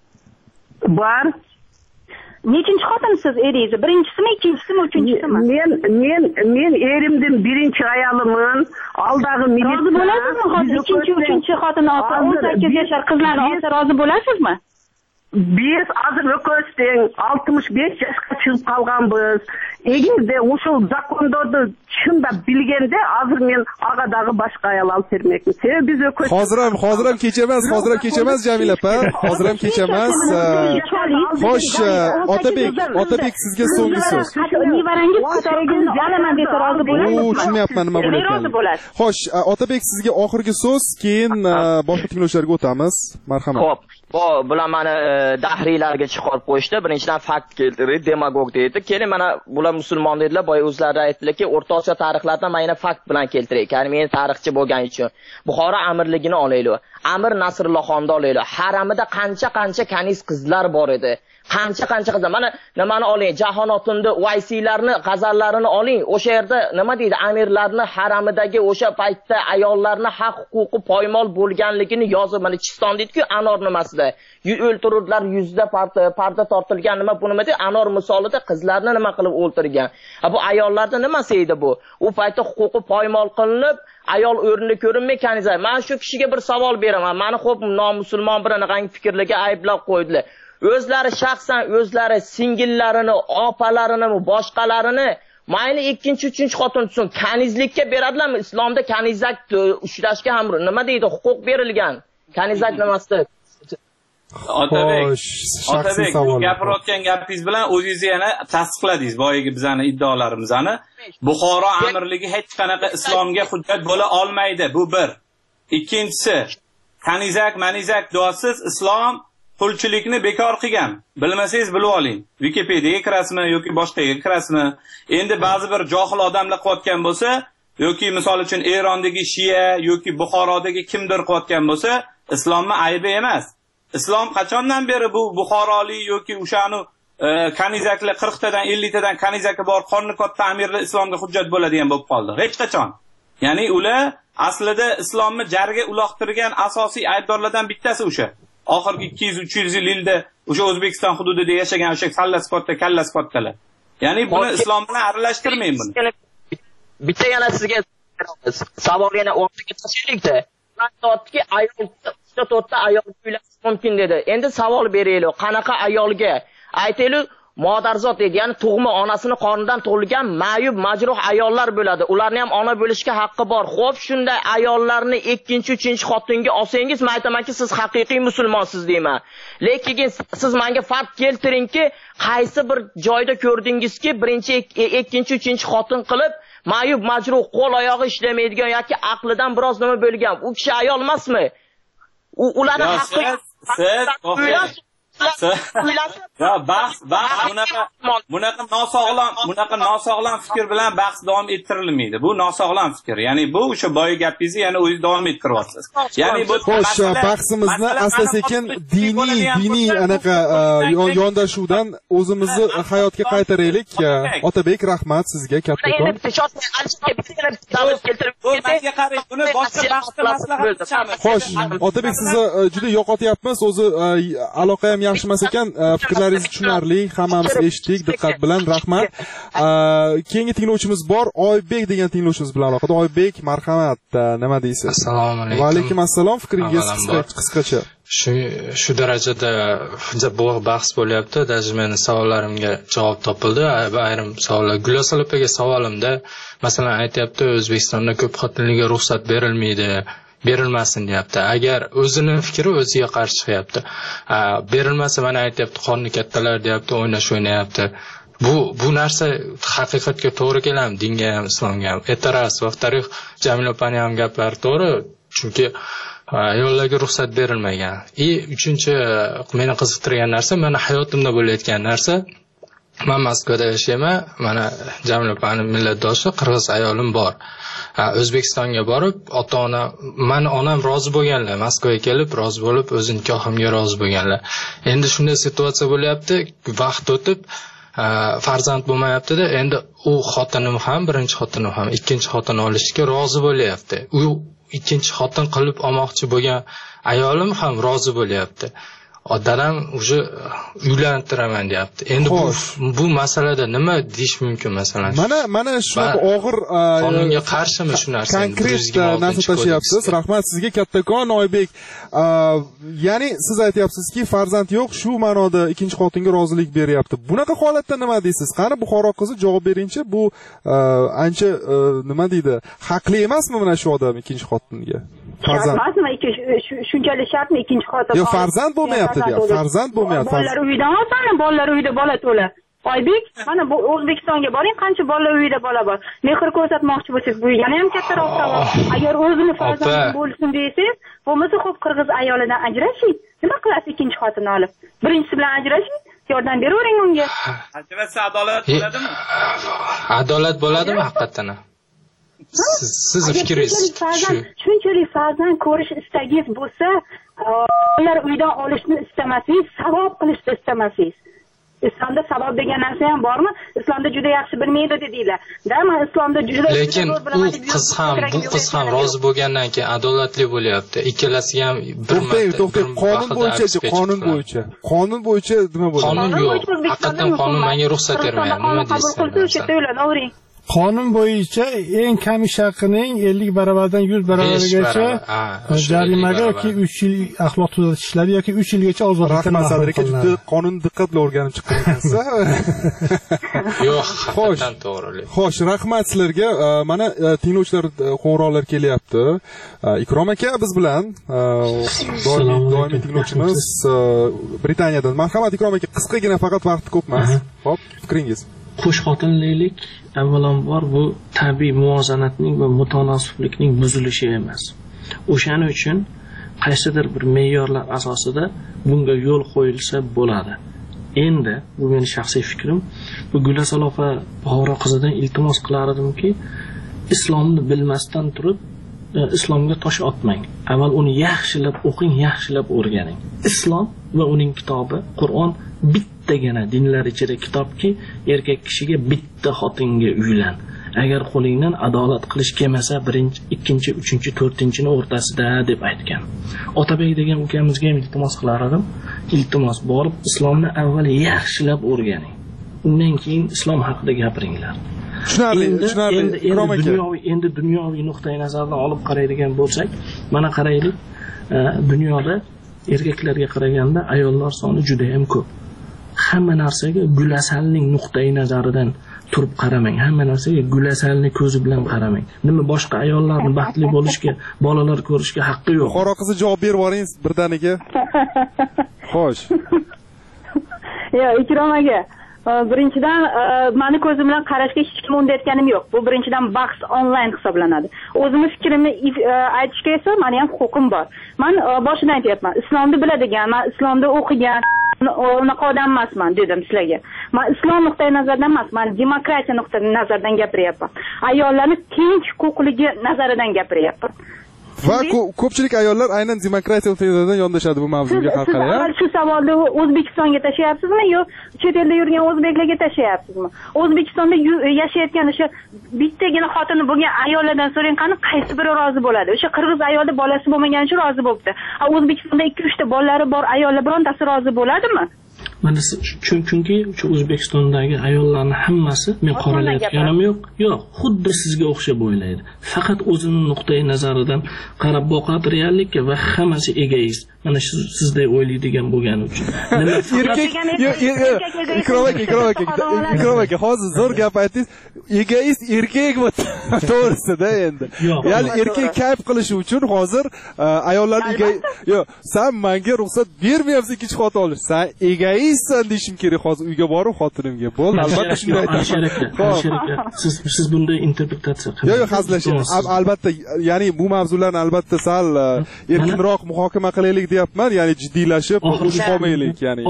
Bor. Nechinchi xotinsiz eringiz? Birinchisimi, ikkinchisimi, uchinchisimi? Men erimdim birinchi ayolimman. Aldagi millat. Rozi bo'lasizmi hozir ikkinchi, uchinchi xotinni olsa, 18 yoshar qizlarni olsa rozi bo'lasizmi? Biz azır öközden 65 yaşka çıkıp kalganbız. Egerde uşul zakondordu çında bilgende azır men ağadağı başka ayal alıp vermekmi. Sebebi biz ököz. Hozir ham kechemez Jamila opa. Hozir ham kechemez. Xo'sh, Otabek sizga so'nggi so'z. Nevarangiz ko'tarib olaman desa rozi bo'lasizmi? Tushunmayapman nima bo'layotganini. Xo'sh, Otabek sizga oxirgi so'z, keyin boshqa tinglovchilarga o'tamiz. Marhamat. Xo'p. Bular mana dahriylarga chiqarib qo'yishdi. Birinchidan fakt keltirdi, demagog deydi. Keyin mana bular musulmon dedilar, boya o'zlari aytdilar-ki, O'rta Osiyo tarixlaridan mana fakt bilan keltiraylik. Ya'ni men tarixchi bo'lgani uchun. Buxoro amirligini olaylik. Amir Nasrullohxonni olaylik. Haramida qancha kaniz qizlar bor edi. Qancha qizlar. Mana nimani oling, Jahonotunda Vaysiylarni g'azallarini oling. O'sha yerda nima deydi? Amirlarni haramidagi o'sha paytda ayollarni haq huquqi poymol bo'lganligini yozib, mana Chiston deydi-ku, Anor nimasida. O'ltiruvlar yuzda parda tortilgan nima bu nima deydi? Anor misolida qizlarni nima qilib o'ltirgan. Bu ayollarda nimasi edi bu? U paytda huquqi poymol qilinib, ayol o'rnida ko'rinmay kanizlar. Men shu kishiga bir savol beraman. Meni xo'p nomusulmon bir anaqangi fikrlarga ayblab qo'ydilar. O'zlari shaxsan o'zlari singillarini, opalarini, boshqalarini mayli 2-3 xotin tutsin, kanizlikka beradilarmi? Islomda kanizak ushlashga ham nima deydi? Huquq berilgan. Kanizak nimasi? Otabek, gapirayotgan gapingiz bilan o'zingiz yana tasdiqladingiz boyagi bizani iddaolarimizni. Buxoro amirligi hech qanaqa islomga hujjat bo'la olmaydi. Bu bir. Ikkinchisi, kanizak duosiz islom qulchilikni bekor qilgan. Bilmasangiz bilib oling. Wikipediyaga kirasizmi yoki boshqaga kirasizmi? Endi ba'zi bir johil odamlar qilayotgan bo'lsa, yoki misol uchun Erondagi Shia yoki Buxorodagi kimdir qilayotgan bo'lsa, islomning aybi emas. Islom qachondan beri bu Buxorolik yoki o'shani kanizaklar 40 tadan 50 tadan kanizaki bor qorni katta amirlar islomga hujjat bo'ladigan bo'lib qoldi. Hech qachon. Ya'ni ular aslida islomni jarga uloqtirgan asosiy aybdorlardan bittasi o'sha. Oxirgi 200-300 yilda o'sha O'zbekiston hududida yashagan o'sha kalla sifatdalar. Ya'ni buni islom bilan aralashtirmang buni. Bitta yana sizga savol yana o'rtaga tashlaylikda. Hattoki ayol 3-4 ta ayol uylanishi mumkin dedi. Endi savol beraylik. Qanaqa ayolga? Aytaylik, modarzot deydi. Ya'ni tug'ma onasini qonidan tug'ilgan mayub, majruh ayollar bo'ladi. Ularni ham ona bo'lishga haqqi bor. Xo'p, shunday ayollarni 2-3 xotinga olsangiz, men aytamanki, siz haqiqiy musulmonsiz deyman. Lekin siz menga farq keltiringki, qaysi bir joyda ko'rdingizki, birinchi, ikkinchi, uchinchi xotin qilib mayub, majruh, qo'l oyog'i ishlamaydigan yoki aqlidan biroz nima bo'lgan, u kishi ayol emasmi? Ularni haqqi Ya bahs bunaqa nosog'lom fikr bilan bahs davom ettirilmaydi. Bu nosog'lom fikr. Ya'ni bu o'sha boya gapingizni yana o'zingiz davom ettiryapsiz. Ya'ni bu xo'sh, bahsimizni asta-sekin diniy anaqa yondashuvdan o'zimizni hayotga qaytaraylik. Otabek, rahmat sizga kattakon. Buni boshqa bahsda maslahat beramiz. Xo'sh, Otabek, sizni juda yo'qotyapmiz. O'zi aloqa ham yaxshi emas ekan, fikrlaringiz tushunarli, hammamiz eshitdik diqqat bilan, rahmat. Keyingi tinglovchimiz bor, Oybek degan tinglovchimiz bilan aloqada. Oybek, marhamat, nima deysiz? Assalomu alaykum. Va alaykum assalom, fikringiz qisqacha. Shu darajada bo'g'iq bahs bo'lyapti. Даже meni savollarimga javob topildi. Ayrim savollar Gulosal opaga savolimda, masalan, aytayapti, O'zbekistonda ko'p xotinlikka ruxsat berilmasin deyapti. Agar o'zini fikri o'ziga qarshi chiqyapti. Berilmasa, mana aytayapti, qorni kattalar deyapti, o'ynayapti. Bu narsa haqiqatga to'g'ri keladimi? Dinga ham, islomga ham. E'tiroz. Va-tarix Jamila opaning ham gaplari to'g'ri. Chunki ayollarga ruxsat berilmagan. Uchinchi meni qiziqtirgan narsa, mana hayotimda bo'layotgan narsa, men Moskvada yashayman, mana Jamila opaning millatdoshi qirg'iz ayolim bor. O'zbekistonga borib, meni onam rozi bo'lganlar, Moskvaga kelib rozi bo'lib, o'z nikohimga rozi bo'lganlar. Endi shunday situatsiya bo'lyapti, vaqt o'tib, farzand bo'lmayapti-da, endi u xotinim ham, birinchi xotinim ham ikkinchi xotin olishga rozi bo'lyapti. U ikkinchi xotin qilib olmoqchi bo'lgan ayolim ham rozi bo'lyapti. Dadam уже uylantiraman deyapti. Endi bu masalada nima deyish mumkin masalan? Mana shunaqa og'ir qonunga qarshimi shu narsa? Konkret narsa tashyapsiz. Rahmat sizga kattakon, Oybek. Ya'ni siz aytyapsizki, farzand yo'q, shu ma'noda ikkinchi xotinga rozilik beryapti. Bunaqa holatda nima deysiz? Qani Buxoro qizi javob beringchi. Bu ancha nima deydi? Haqli emasmi mana shu odam ikkinchi xotinga? Farzand emasmi? Shunchalik shartmi ikkinchi xotin? Yo'q, farzand bo'lmayapti deyapti. Farzand bo'lmayapti. Bolalar uyidan olsana, bolalar uyida bola to'la. Oybek, mana bu O'zbekistonga boring, qancha bolalar uyida bola bor. Mehr ko'rsatmoqchi bo'lsak, bu yana ham kattaroq savol. Agar o'zini farzandi bo'lsin desangiz, bo'lmasa xo'p qirg'iz ayolidan ajrashing. Nima qilasiz ikkinchi xotinni olib? Birinchisi bilan ajrashing, yordam beravering unga. Ajrashsa adolat bo'ladimi? Adolat bo'ladimi haqiqatan? Siz fikringiz shunchalik farzand ko'rish istagingiz bo'lsa, ular uydan olishni istamasangiz, savob qilishni istamasangiz. Islomda savob degan narsa ham bormi? Islomda juda yaxshi bilmaydi dedinglar. Men islomda juda lekin bu qiz ham rozi bo'lgandan keyin adolatli bo'lyapti. Ikkalasiga ham bir to'xtang, qonun bo'yicha nima bo'ladi? Qonun yo'q. Haqiqatan qonun menga ruxsat bermayapti. Nima deysiz? Qonun bo'yicha eng kamish haqining 50 barobardan 100 barobargacha jarimaga yoki 3 yil axloq tuzatish ishlari yoki 3 yilgacha ozodlikdan mahrum qilinadi. Juda qonun diqqat bilan o'rganib chiqqansiz. Yo'q, haqiqatan to'g'ri. Xo'sh, rahmat sizlarga. Mana tinglovchilar qo'ng'iroqlar kelyapti. Ikrom aka biz bilan doimiy tinglovchimiz Britaniyadan. Marhamat Ikrom aka, qisqagina, faqat vaqt ko'p emas. Xo'p, fikringiz? Qo'shxotinlik avvalambor bu tabiiy muvozanatning va mutanosiblikning buzilishi emas. O'shaning uchun qaysidir bir me'yorlar asosida bunga yo'l qo'yilsa bo'ladi. Endi bu meni shaxsiy fikrim, bu Gulosal opa Buxoro qizidan iltimos qilar edimki, islomni bilmasdan turib islomga tosh otmang. Avval uni yaxshilab o'qing, yaxshilab o'rganing. Islom va uning kitobi Qur'on bittagina dinlar ichida kitobki, erkak kishiga bitta xotinga uylan. Agar qo'lingdan adolat qilish kelmasa, birinchi, ikkinchi, uchinchi, to'rtinchini o'rtasida deb aytgan. Otabek degan ukamizga ham iltimos qilar edim. Iltimos borib islomni avval yaxshilab o'rganing. Undan keyin islom haqida gapiringlar. Tushunarli. Endi dunyoviy nuqtai nazardan olib qaraydigan bo'lsak, mana qaraylik, dunyoda erkaklarga qaraganda ayollar soni juda ham ko'p. Hamma narsaga Gulasalning nuqtai nazaridan turib qaramang. Hamma narsaga Gulasalni ko'zi bilan qaramang. Nima boshqa ayollarning baxtli bo'lishga, bolalar ko'rishga haqqi yo'q. Qora qizni javob berib yuboringiz birdaniga. Xo'sh. Yo, Ikrom aka, birinchidan mani ko'zim bilan qarashga hech kim undayotganim yo'q. Bu birinchidan bahs onlayn hisoblanadi. O'zimni fikrimni aytishga esa meni ham huquqim bor. Men boshidan aytyapman, islomni biladigan, men islomda o'qigan, unaqa odam emasman dedim sizlarga. Men islom nuqtai nazaridan emas, men demokratiya nuqtai nazaridan gapiryapman. Ayollarni teng huquqligi nazaridan gapiryapman. Va ko'pchilik ayollar aynan demokratiya nuqtai yondashadi bu mavzuga har qalay. Siz shu savolni O'zbekistonga tashlayapsizmi yo chet elda yurgan o'zbeklarga tashlayapsizmi? O'zbekistonda yashayotgan o'sha bittagina xotini bo'lgan ayollardan so'rang, qani qaysi biri rozi bo'ladi? O'sha qirg'iz ayolda bolasi bo'lmagani uchun rozi bo'libdi. O'zbekistonda 2-3 ta bolalari bor ayollar birontasi rozi bo'ladimi? Mana chunki O'zbekistondagi ayollarning hammasi men qoralayotganim yo'q. Yo'q, xuddi sizga o'xshab o'ylaydi. Faqat o'zining nuqtai nazaridan qarab boqadi reallikka va hammasi egoist. Mana sizday o'ylaydigan bo'lgani uchun. Ikrom aka, hozir zo'r gap aytdingiz. Egoist erkak bu to'g'risida endi. Ya'ni erkak kayf qilishi uchun hozir ayollarning yo'q, sen menga ruxsat bermayapsan ikkinchi xotin olish. Sen egoistsan deyishim kerak hozir uyga borib xotinimga. Bo'ldi, albatta shunday aytaman. Siz bunday interpretatsiya qiling. Yo'q, hazillashyapman. Albatta, ya'ni bu mavzularni albatta sal erkinroq muhokama qilaylik deyapman, ya'ni jiddiylashib urushib qolmaylik, ya'ni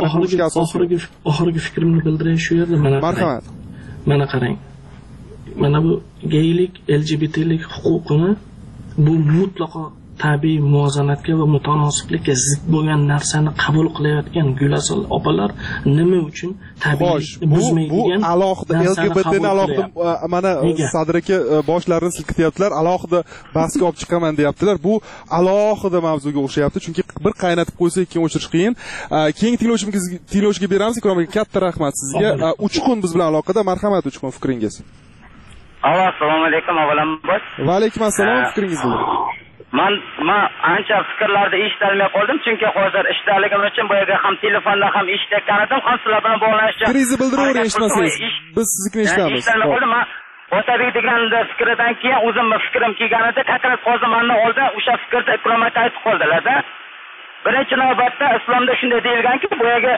oxirgi fikrimni bildiray shu yerda. Marhamat. Mana qarang. Mana bu geylik, LGBTlik huquqini bu mutlaqo tabiiy muvozanatga va mutanosiblikka zid bo'lgan narsani qabul qilayotgan Gulasol opalar nima uchun tabiiylikni buzmaydigan bu alohida LGBTni alohida mana Sadir aka boshlarini silkityaptilar, alohida bahsga olib chiqaman deyaptilar. Bu alohida mavzuga o'xshayapti, chunki bir qaynatib qo'ysak keyin o'chirish qiyin. Keyin tinglovchiga beramiz. Ikrom aka, katta rahmat sizga. Uchqun biz bilan aloqada. Marhamat Uchqun, fikringiz. Assalomu alaykum avvalambor. Va alaykum assalom, fikringizni bering. Men ancha fikrlarni eshitolmay qoldim, chunki hozir ishdaligim uchun bu yerga ham telefonda ham eshitayotgan edim, ham sizlar bilan bog'lanishga. Fikringizni bildiravering, eshitmasangiz. Biz sizni eshitamiz. Eshitolmay qoldim. Otabek deganida fikridan keyin o'zimning fikrim kelganida, kakrat hozir mendan oldin o'sha fikrni Ikrom aka aytib qoldilar-da. Birinchi navbatda islomda shunday deyilganki, bu yerga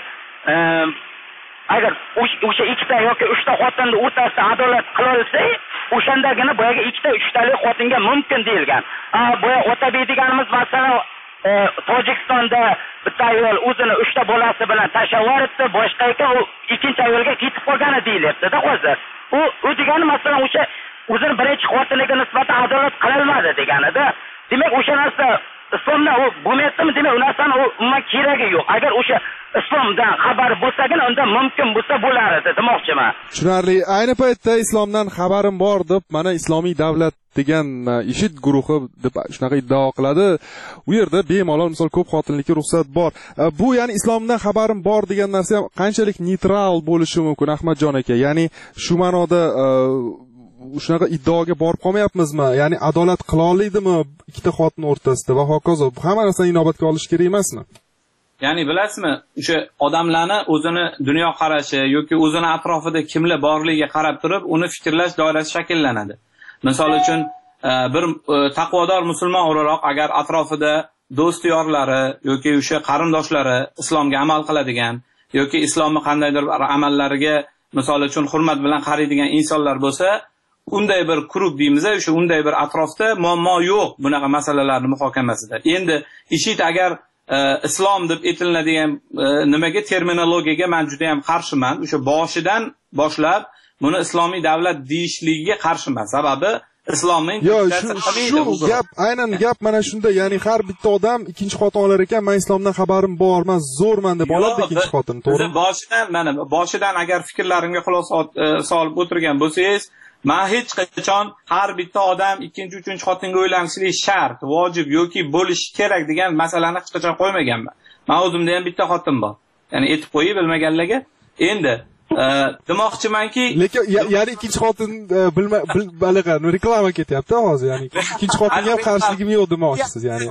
agar o'sha ikkita yoki uchta xotinning o'rtasida adolat qila olsa, o'shandagina bu yerga ikkita uchtalik xotinga mumkin deyilgan. Bu Otabek deganimiz masalan Tojikistonda bitta ayol o'zini uchta bolasi bilan tashlab yuboribdi, boshqa ekan u ikkinchi ayolga ketib qolgani deyilyapti-da hozir. U degani masalan o'sha o'zini birinchi xotiniga nisbatan adolat qila olmadi deganida. Demak o'sha narsa islomda u bo'lmaydimi? Demak u narsani umuman keragi yo'q. Agar o'sha islomdan xabar bo'lsagina unda mumkin bo'lsa bo'lar edi demoqchiman. Tushunarli. Ayni paytda islomdan xabarim bor deb mana Islomiy davlat degan IShID guruhi deb shunaqa iddao qiladi. U yerda bemalol misol ko'p xotinlikka ruxsat bor. Bu ya'ni islomdan xabarim bor degan narsa ham qanchalik neytral bo'lishi mumkin Ahmadjon aka? Ya'ni shu ma'noda shunaqa iddaoga borib qolmayapmizmi? Ya'ni adolat qila oladimi ikkita xotin o'rtasida va hokazo? Hamma narsani inobatga olish kerak emasmi? Ya'ni bilasizmi, o'sha odamlarni o'zini dunyo qarashi yoki o'zini atrofida kimlar borligiga qarab turib, uni fikrlash doirasi shakllanadi. Misol uchun, bir taqvodor musulmon o'laroq agar atrofida do'st yorlari yoki o'sha qarindoshlari islomga amal qiladigan yoki islomni qandaydir amallariga misol uchun hurmat bilan qaraydigan insonlar bo'lsa, unday bir klub deymiz, o'sha unday bir atrofda muammo yo'q bunaqa masalalarni muhokamasida. Endi IShID agar islom deb aytiladigan nimaga terminologiyaga men juda ham qarshiman. O'sha boshidan boshlab buni islomiy davlat deyishligiga qarshiman. Sababi islomning shu gap, aynan gap mana shunda, ya'ni har bitta odam ikkinchi xotin olar ekan, men islomdan xabarim bor, men zo'rman deb oladi ikkinchi xotin, to'g'rimi? Boshidan agar fikrlarimga xulosa solib o'tirgan bo'lsangiz, men hech qachon har bitta odam ikkinchi, uchinchi xotinga uylanishlik shart, vojib yoki bo'lishi kerak degan masalani hech qachon qo'ymaganman. Men o'zimda ham bitta xotin bor. Ya'ni aytib qo'yib bilmaganlarga. Endi demoqchimanki, lekin ya'ni ikkinchi xotin baliqa reklama ketyapti hozir, ya'ni ikkinchi xotinga ham qarshiligim yo'q demoqchisiz, ya'ni.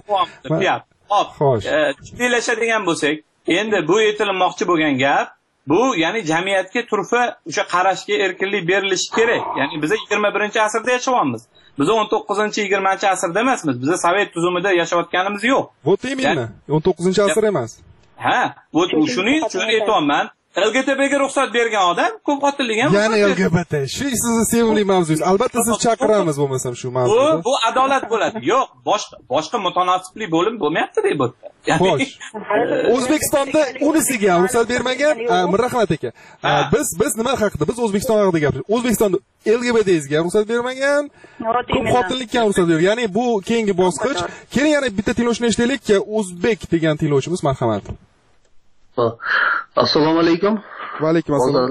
Xo'p, jiddiylashadigan bo'lsak, endi bu aytilmoqchi bo'lgan gap bu, ya'ni jamiyatga turfa o'sha qarashga erkinlik berilishi kerak. Ya'ni biz 21-asrda yashayapmiz. Biz 19-20-asrda emasmiz. Biz sovet tuzumida yashayotganimiz yo'q. Bu teminmi? 19-asr emas. Ha, bu shuning uchun aytayapman. LGTBga ruxsat bergan odam ko'p xotinlik ham. Ya'ni LGBT. Shu sizni sevimli mavzungiz. Albatta siz chaqiramiz bo'lmasam shu mavzuda. Bu adolat bo'ladi. Yo'q, boshqa mutanosiblik bo'lim bo'lmayapti-da bu yerda. Xo'sh. O'zbekistonda unisiga ham ruxsat bermagan Mirrahmat aka. Biz nima haqida? Biz O'zbekiston haqida gapiramiz. O'zbekistonda LGBT'ga ham ruxsat bermagan, ko'p xotinlikka ham ruxsat bergan. Ya'ni bu keyingi bosqich. Keling yana bitta tinglovchini eshitaylik. O'zbek degan tinglovchimiz marhamat. Assalomu alaykum. Va alaykum assalom.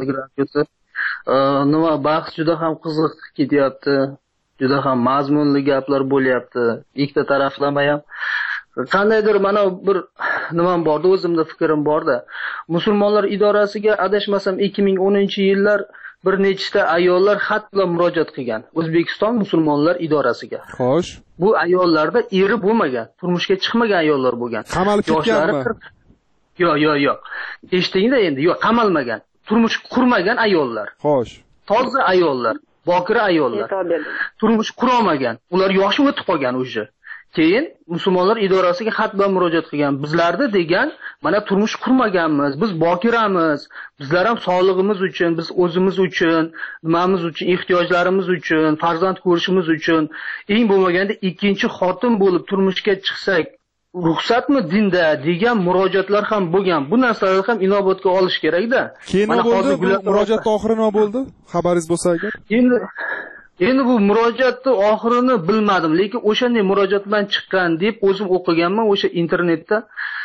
Nima bahs juda ham qiziq ketyapti. Juda ham mazmunli gaplar bo'lyapti. Ikkita taraflama ham. Qandaydir mana bir nimam borda, o'zimda fikrim borda. Musulmonlar idorasiga adashmasam 2010-yillar bir nechta ayollar xat bilan murojaat qilgan. O'zbekiston musulmonlar idorasiga. Xo'sh. Bu ayollarda eri bo'lmagan, turmushga chiqmagan ayollar bo'lgan. Qamalib ketganmi? Yo'q. Eshitingda endi, yo'q, qamalmagan. Turmush qurmagan ayollar. Xo'sh. Toza ayollar, bokira ayollar. Turmush qurolmagan. Ular yoshi o'tib qolgan o'sha. Keyin musulmonlar idorasiga xat bilan murojaat qilgan. Bizlarda degan, mana turmush qurmaganmiz, biz bokiramiz. Bizlar ham sog'lig'imiz uchun, biz o'zimiz uchun, nimamiz uchun, ehtiyojlarimiz uchun, farzand ko'rishimiz uchun, eng bo'lmaganda ikkinchi xotin bo'lib turmushga chiqsak ruxsatmi dinda degan murojaatlar ham bo'lgan. Bu narsalarni ham inobatga olish kerak-da. Keyin nima bo'ldi? Murojaat oxiri nima bo'ldi? Xabaringiz bo'lsa agar. Endi bu murojaatning oxirini bilmadim, lekin o'shanday murojaat bilan chiqqan deb o'zim o'qiganman o'sha internetda.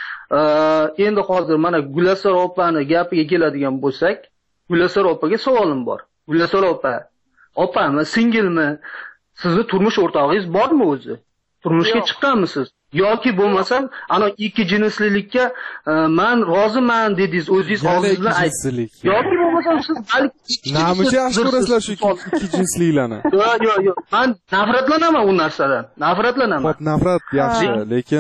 Endi hozir mana Gulasar opani gapiga keladigan bo'lsak, Gulasar opaga savolim bor. Gulasar opa, opami, singilmi? Sizni turmush o'rtog'ingiz bormi o'zi? Turmushga chiqqanmisiz? Yoki bo'lmasam, ana ikki jinslilikka men roziman dedingiz, o'zingiz og'zingiz bilan aytdingiz. Yoki bo'lmasam siz balki namicha yaxshi ko'rasizlar shu ikki jinsliklarni. Yo'q. Men nafratlanaman u narsadan. Nafratlanaman. Xo'p, nafrat yaxshi, lekin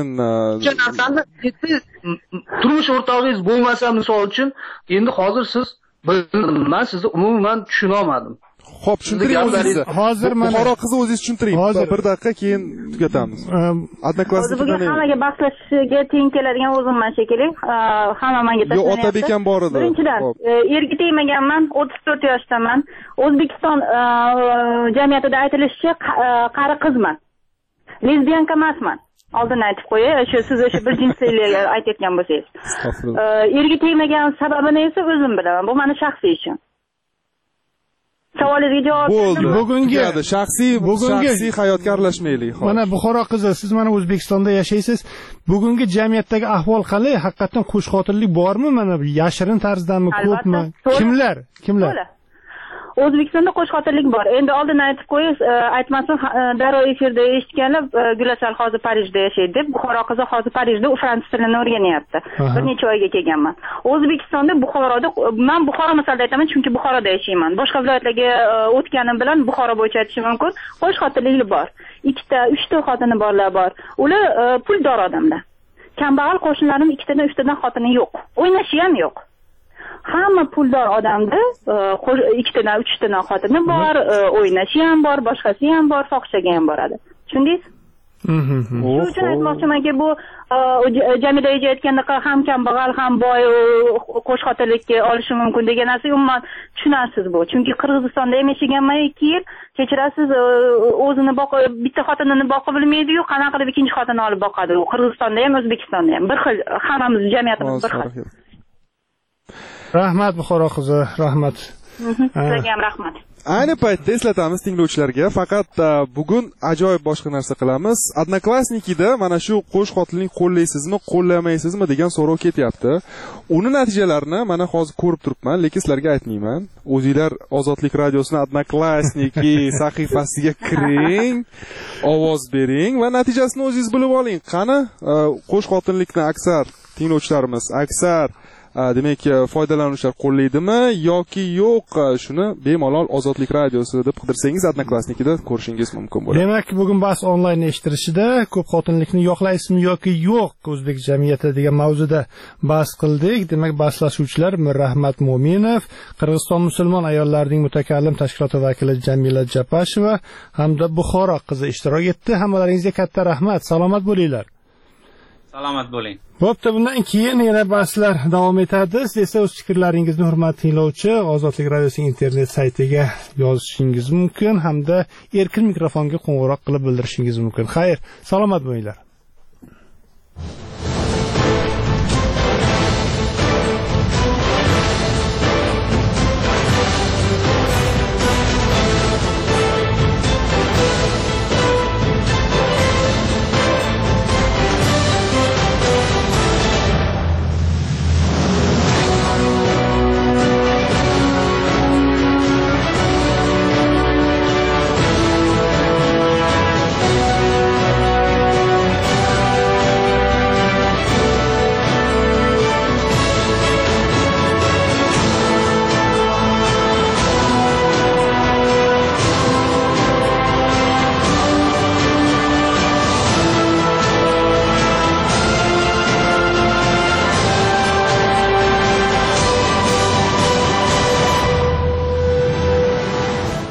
turmush o'rtog'ingiz bo'lmasa, misol uchun, endi hozir siz men sizni umuman tushuna olmadim. Xo'p, tushuntiring o'zingizni. Hozir mana Buxoro qizi o'zingiz tushuntiring. Bir daqiqa keyin tugatamiz. Bugun hammaga bahslashishga teng keladigan o'zimman shekilli. Hamma menga tashlanyapti. Yo'q, Otabek ham bor edi. Birinchidan, erga tegmaganman, 34 yoshdaman. O'zbekiston jamiyatida aytilishicha qari qizman. Lesbiyanka emasman. Oldin aytib qo'yay, siz o'sha bir jinsliklarga aytayotgan bo'lsangiz. Erga tegmagan sababini esa o'zim bilaman. Bu meni shaxsiy ishim. Savolingizga javob bo'ldi. Bugungi shaxsiy hayotga aralashmaylik. Mana Buxoro qizi, siz mana O'zbekistonda yashaysiz. Bugungi jamiyatdagi ahvol qalay? Haqiqatan qo'shxotinlik bormi? Mana yashirin tarzdami, ko'pmi? Kimlar? O'zbekistonda qo'shxotinlik bor. Endi oldin aytib qo'yish, aytmasin, darrov efirda eshitganlar, Gulasal hozir Parijda yashaydi deb, Buxoro qizi hozir Parijda fransuz tilini o'rganyapti. Bir necha oyga kelganman. O'zbekistonda Buxoroda, men Buxoro misolida aytaman, chunki Buxoroda yashayman. Boshqa viloyatlarga o'tganim bilan Buxoro bo'yicha aytishim mumkin. Qo'shxotinlik bor. 2-3 xotini borlar bor. Ular puldor odamlar. Kambag'al qo'shnilarim 2-3 xotini yo'q. O'ynashi ham yo'q. Hamma puldor odamda 2-3 xotini bor, o'ynashi ham bor, boshqasi ham bor, fohishaga ham boradi. Tushundingiz? Shuning uchun aytmoqchimanki, bu Jamila aytganda ham kambag'al, ham boy qo'shxotinlikka olishi mumkin degan narsa umuman tushunarsiz bu. Chunki Qirg'izistonda ham yashaganman 2 yil. Kechirasiz, o'zini bitta xotinini boqib bilmaydi-yu, qanaqa qilib ikkinchi xotinni olib boqadi. U Qirg'izistonda ham, O'zbekistonda ham bir xil, hammamiz jamiyatimiz bir xil. Rahmat Buxoro qizi, rahmat. Sizlarga ham rahmat. Ayni paytda eslatamiz tinglovchilarga, faqat bugun ajoyib boshqa narsa qilamiz. Odnoklassnikida mana shu qo'shxotinlik qo'llaysizmi, qo'llamaysizmi degan so'rov ketyapti. Uni natijalarini mana hozir ko'rib turibman, lekin sizlarga aytmayman. O'zingizlar Ozodlik radiosini Odnoklasniki sahifasiga kiring, ovoz bering va natijasini o'zingiz bilib oling. Qani, qo'shxotinlikni aksar tinglovchilarimiz, aksar demak foydalanuvchilar qo'llaydimi yoki yo'q, shuni bemalol Ozodlik radiosi deb qidirsangiz Odnoklassnikida ko'rishingiz mumkin bo'ladi. Demak, bugun bahs onlayn eshittirishida ko'p xotinlikni yoqlaysizmi yoki yo'q o'zbek jamiyati degan mavzuda bahs qildik. Demak, bahslashuvchilar Mirrahmat Mo'minov, Qirg'iziston musulmon ayollarining mutakallim tashkiloti vakili Jamila Japasheva hamda Buxoro qizi ishtirok etdi. Hammalaringizga katta rahmat. Salomat bo'linglar. Salomat bo'ling. Bo'pti, bundan keyin yana bahslar davom etadi. Siz esa o'z fikrlaringizni hurmatli tinglovchi Ozodlik radiosining internet saytiga yozishingiz mumkin hamda erkin mikrofonga qo'ng'iroq qilib bildirishingiz mumkin. Xayr, salomat bo'linglar.